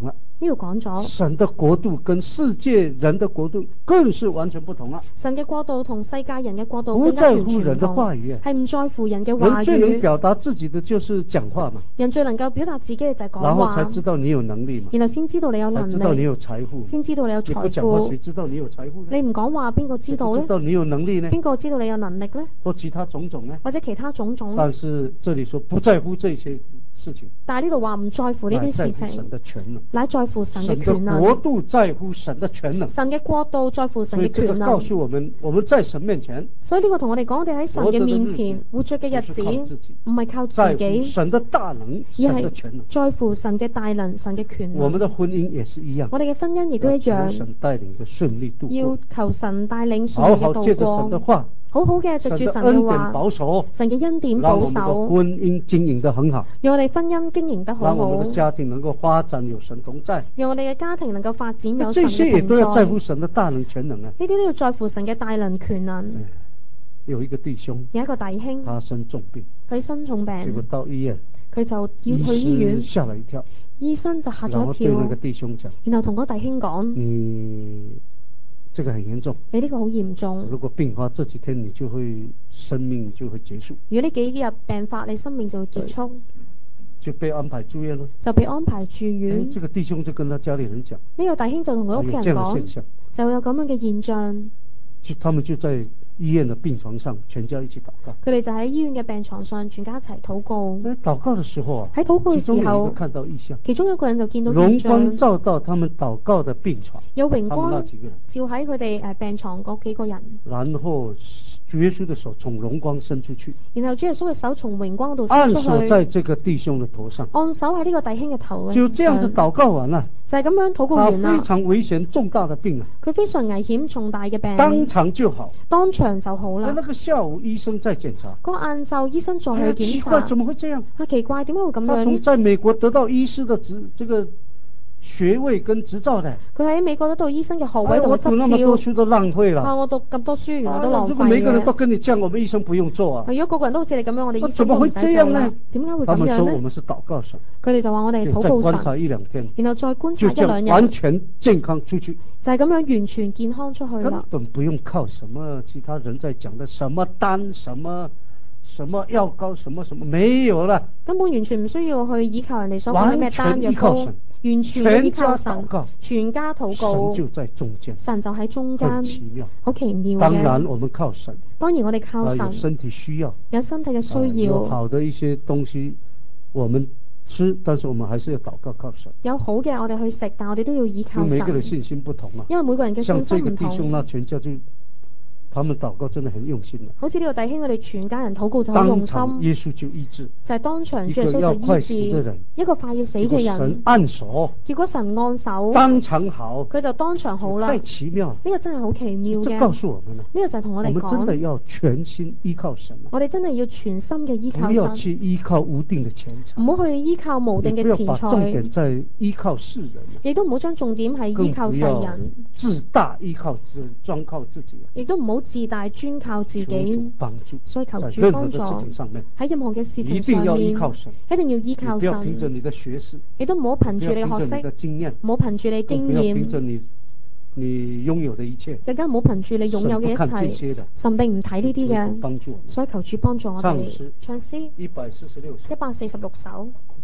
[SPEAKER 2] 呢度講咗
[SPEAKER 1] 神的國度跟世界人的國度更是完全不同啦。
[SPEAKER 2] 神嘅國度同世界人嘅國度
[SPEAKER 1] 不
[SPEAKER 2] 更加
[SPEAKER 1] 在乎人的
[SPEAKER 2] 完全唔同，
[SPEAKER 1] 話語，
[SPEAKER 2] 係唔在乎人嘅話
[SPEAKER 1] 人最能
[SPEAKER 2] 語。
[SPEAKER 1] 表達自己的就是講話嘛，
[SPEAKER 2] 人最能夠表達自己嘅就係講話，
[SPEAKER 1] 然後才知道你有能力嘛，
[SPEAKER 2] 然後先知道你有能
[SPEAKER 1] 才知道你
[SPEAKER 2] 力，
[SPEAKER 1] 有財富，
[SPEAKER 2] 先知道你有
[SPEAKER 1] 你不
[SPEAKER 2] 財
[SPEAKER 1] 講話，誰
[SPEAKER 2] 富。
[SPEAKER 1] 知道你有財富呢？
[SPEAKER 2] 你唔講話，邊個知道呢？
[SPEAKER 1] 誰知道你有能力呢？
[SPEAKER 2] 邊個知道你有能力呢？
[SPEAKER 1] 或其他種種呢？
[SPEAKER 2] 或者其他種種呢？
[SPEAKER 1] 但是這裏說不在乎這些事情，
[SPEAKER 2] 但係呢度話唔在乎呢啲事
[SPEAKER 1] 乃在乎神
[SPEAKER 2] 情，
[SPEAKER 1] 的權能，
[SPEAKER 2] 乃在乎神嘅權
[SPEAKER 1] 神的
[SPEAKER 2] 能。
[SPEAKER 1] 國度在乎神的權能。
[SPEAKER 2] 神嘅國度在乎神
[SPEAKER 1] 所以這個
[SPEAKER 2] 嘅權能。
[SPEAKER 1] 告訴我們，我們在神面前，
[SPEAKER 2] 所以呢個同我哋講，我哋喺神嘅面前活着嘅日子，唔係靠自
[SPEAKER 1] 在乎
[SPEAKER 2] 己，
[SPEAKER 1] 神的大能，
[SPEAKER 2] 而
[SPEAKER 1] 神的權能。
[SPEAKER 2] 係在乎神嘅大能、神嘅權能。
[SPEAKER 1] 我們的婚姻也是一樣，
[SPEAKER 2] 我哋嘅婚姻亦都一樣，
[SPEAKER 1] 求神帶領的順利度過，
[SPEAKER 2] 要求神帶領順
[SPEAKER 1] 好
[SPEAKER 2] 利嘅
[SPEAKER 1] 好借着神
[SPEAKER 2] 度過。
[SPEAKER 1] 的話，
[SPEAKER 2] 好好嘅藉住神
[SPEAKER 1] 神的恩典
[SPEAKER 2] 嘅話，
[SPEAKER 1] 保守，
[SPEAKER 2] 神嘅恩典
[SPEAKER 1] 讓
[SPEAKER 2] 保
[SPEAKER 1] 我們的
[SPEAKER 2] 守，
[SPEAKER 1] 婚姻經營得很好，
[SPEAKER 2] 讓我哋婚姻經營得好
[SPEAKER 1] 讓我
[SPEAKER 2] 好，
[SPEAKER 1] 們的家庭能夠發展有神同在。
[SPEAKER 2] 讓我哋嘅家庭能夠發展有神
[SPEAKER 1] 這些也
[SPEAKER 2] 嘅
[SPEAKER 1] 都要在乎
[SPEAKER 2] 同在。
[SPEAKER 1] 神的大能權能啊！
[SPEAKER 2] 呢啲都要在乎神嘅大能權能。
[SPEAKER 1] 有一個弟兄，
[SPEAKER 2] 有一個弟兄，
[SPEAKER 1] 他生重病，
[SPEAKER 2] 佢生重
[SPEAKER 1] 結果
[SPEAKER 2] 病，
[SPEAKER 1] 到醫院，
[SPEAKER 2] 佢就要去醫院，
[SPEAKER 1] 嚇了一跳，
[SPEAKER 2] 醫生就嚇
[SPEAKER 1] 然
[SPEAKER 2] 咗一跳，
[SPEAKER 1] 後對那個弟兄講，
[SPEAKER 2] 然後同嗰弟兄講：
[SPEAKER 1] 你這個很嚴重，
[SPEAKER 2] 你呢個好嚴重，
[SPEAKER 1] 如果病發這幾天，你就會生命就會結束。
[SPEAKER 2] 如果呢幾日病發，你生命就會結束，
[SPEAKER 1] 就被安排住院了，
[SPEAKER 2] 就被安排住院。
[SPEAKER 1] 這個弟兄就跟他家裏人講，
[SPEAKER 2] 呢個弟兄就同佢屋企人
[SPEAKER 1] 有這樣的
[SPEAKER 2] 講
[SPEAKER 1] 現象，
[SPEAKER 2] 就有咁樣嘅現象。
[SPEAKER 1] 就他們就在醫院的病床上，全家一起禱告。
[SPEAKER 2] 佢哋就喺醫院嘅病床上，全家一齊禱告。
[SPEAKER 1] 喺禱告的時候啊，
[SPEAKER 2] 喺禱告嘅時
[SPEAKER 1] 其中有一
[SPEAKER 2] 候
[SPEAKER 1] 個看到異象，
[SPEAKER 2] 其中一個人就見到
[SPEAKER 1] 榮
[SPEAKER 2] 異象，
[SPEAKER 1] 光照到他們禱告的病床，
[SPEAKER 2] 有榮
[SPEAKER 1] 他們那
[SPEAKER 2] 光
[SPEAKER 1] 幾個人，
[SPEAKER 2] 照喺佢哋誒病床嗰幾個人。
[SPEAKER 1] 然後主耶穌的手從榮光伸出去，
[SPEAKER 2] 然後主耶穌嘅手從榮光度伸
[SPEAKER 1] 按
[SPEAKER 2] 出去，
[SPEAKER 1] 手在這個弟兄的頭上，
[SPEAKER 2] 按手喺呢個弟兄嘅頭
[SPEAKER 1] 就這樣子禱告完了，
[SPEAKER 2] 就係咁樣禱告
[SPEAKER 1] 他
[SPEAKER 2] 完啦
[SPEAKER 1] 非。常危險重大的病啊，
[SPEAKER 2] 佢非常危險重大嘅病，
[SPEAKER 1] 當場就好。
[SPEAKER 2] 當場就好啦。
[SPEAKER 1] 那個下午醫生在檢查，
[SPEAKER 2] 嗰個晏晝醫生再
[SPEAKER 1] 哎呀
[SPEAKER 2] 去檢查，
[SPEAKER 1] 奇怪，怎麼會這樣？
[SPEAKER 2] 啊奇怪，點解會咁
[SPEAKER 1] 他從
[SPEAKER 2] 樣？
[SPEAKER 1] 在美國得到醫師的執這個學位跟執照的，
[SPEAKER 2] 佢喺美國得到醫生嘅學位
[SPEAKER 1] 哎呀我
[SPEAKER 2] 同埋
[SPEAKER 1] 讀那麼多
[SPEAKER 2] 執照。
[SPEAKER 1] 書都浪費了。
[SPEAKER 2] 啊！我讀咁多書，原來都
[SPEAKER 1] 哎呀
[SPEAKER 2] 浪費
[SPEAKER 1] 如果每個人都
[SPEAKER 2] 嘅。
[SPEAKER 1] 跟你講，我們醫生不用做啊。
[SPEAKER 2] 如果個個人都好似你咁樣，我哋醫
[SPEAKER 1] 怎麼會
[SPEAKER 2] 生都唔使做
[SPEAKER 1] 這樣呢
[SPEAKER 2] 啦。點解會咁
[SPEAKER 1] 他們說
[SPEAKER 2] 樣呢？
[SPEAKER 1] 我們是禱告神，
[SPEAKER 2] 佢哋就話我哋
[SPEAKER 1] 就
[SPEAKER 2] 禱告
[SPEAKER 1] 再觀察
[SPEAKER 2] 神，
[SPEAKER 1] 一兩天，
[SPEAKER 2] 然後再觀察
[SPEAKER 1] 就這樣
[SPEAKER 2] 一兩日，
[SPEAKER 1] 完全健康出去，
[SPEAKER 2] 就係咁樣完全健康出去
[SPEAKER 1] 根
[SPEAKER 2] 啦。
[SPEAKER 1] 本不用靠什麼其他人在講的什麼丹什麼什麼藥膏什麼什麼沒有了，
[SPEAKER 2] 根本完全唔需要去依靠人哋所講嘅咩單藥膏，完全嘅依靠神，全家禱告，
[SPEAKER 1] 神就在中間，
[SPEAKER 2] 神就喺中間，
[SPEAKER 1] 很奇妙，
[SPEAKER 2] 好奇妙嘅。
[SPEAKER 1] 當然我們靠神，
[SPEAKER 2] 當然我哋靠神，
[SPEAKER 1] 有身體需要，
[SPEAKER 2] 有身體嘅需
[SPEAKER 1] 啊有
[SPEAKER 2] 要，
[SPEAKER 1] 好的一些東西我們吃，但是我們還是要禱告靠神。
[SPEAKER 2] 有好嘅我哋去食，但我哋都要依靠
[SPEAKER 1] 因為每個人
[SPEAKER 2] 神，
[SPEAKER 1] 信心不同啊，
[SPEAKER 2] 因為每個人嘅信
[SPEAKER 1] 像這
[SPEAKER 2] 心唔
[SPEAKER 1] 個弟兄呢，
[SPEAKER 2] 同。
[SPEAKER 1] 全家就他們禱告真的很用心的，
[SPEAKER 2] 好似呢個弟兄，我哋全家人禱告就好用
[SPEAKER 1] 當場
[SPEAKER 2] 心，
[SPEAKER 1] 耶穌就醫治
[SPEAKER 2] 就係當場
[SPEAKER 1] 一
[SPEAKER 2] 主耶穌
[SPEAKER 1] 個要快
[SPEAKER 2] 就醫治
[SPEAKER 1] 死的人，
[SPEAKER 2] 一個快要死
[SPEAKER 1] 結果
[SPEAKER 2] 嘅人
[SPEAKER 1] 神，按手，
[SPEAKER 2] 結果神按手，
[SPEAKER 1] 當場好，
[SPEAKER 2] 佢就當場好啦。
[SPEAKER 1] 太
[SPEAKER 2] 呢
[SPEAKER 1] 奇妙了。
[SPEAKER 2] 個真係好奇妙嘅。
[SPEAKER 1] 這告訴我們呢，
[SPEAKER 2] 呢個就係同我哋
[SPEAKER 1] 我們真的
[SPEAKER 2] 講，
[SPEAKER 1] 要全心依靠神啊，
[SPEAKER 2] 我哋真係要全心嘅依靠
[SPEAKER 1] 不要
[SPEAKER 2] 神，
[SPEAKER 1] 去依靠無定的錢財，
[SPEAKER 2] 唔好去依靠無定
[SPEAKER 1] 也不要
[SPEAKER 2] 嘅錢
[SPEAKER 1] 把重點
[SPEAKER 2] 財，
[SPEAKER 1] 在依靠世人啊，
[SPEAKER 2] 亦都唔好將重點係依
[SPEAKER 1] 更
[SPEAKER 2] 靠世
[SPEAKER 1] 不要
[SPEAKER 2] 人，
[SPEAKER 1] 自大依靠自專靠自己啊，
[SPEAKER 2] 亦都唔好自大專靠自
[SPEAKER 1] 求主
[SPEAKER 2] 己。
[SPEAKER 1] 幫助，
[SPEAKER 2] 所以求
[SPEAKER 1] 在任何的
[SPEAKER 2] 主幫助
[SPEAKER 1] 事情上面，
[SPEAKER 2] 喺任何嘅事
[SPEAKER 1] 一
[SPEAKER 2] 情
[SPEAKER 1] 定要依
[SPEAKER 2] 上面，
[SPEAKER 1] 靠神，
[SPEAKER 2] 一定要依
[SPEAKER 1] 你
[SPEAKER 2] 靠
[SPEAKER 1] 不要憑着
[SPEAKER 2] 神，
[SPEAKER 1] 你的學識，
[SPEAKER 2] 亦都唔好憑住你嘅學
[SPEAKER 1] 不要憑着你的
[SPEAKER 2] 識，
[SPEAKER 1] 經驗，
[SPEAKER 2] 唔好憑住你經
[SPEAKER 1] 更不要憑着
[SPEAKER 2] 驗，
[SPEAKER 1] 你你擁有的一切，
[SPEAKER 2] 更加唔好憑住你擁有嘅
[SPEAKER 1] 神不看這
[SPEAKER 2] 一切。
[SPEAKER 1] 些的，
[SPEAKER 2] 神並唔睇呢啲
[SPEAKER 1] 求主
[SPEAKER 2] 嘅，
[SPEAKER 1] 幫助我們。
[SPEAKER 2] 所以求主幫助我哋
[SPEAKER 1] 唱詩
[SPEAKER 2] 唱詩
[SPEAKER 1] 一百四十六首
[SPEAKER 2] 一百四十六首。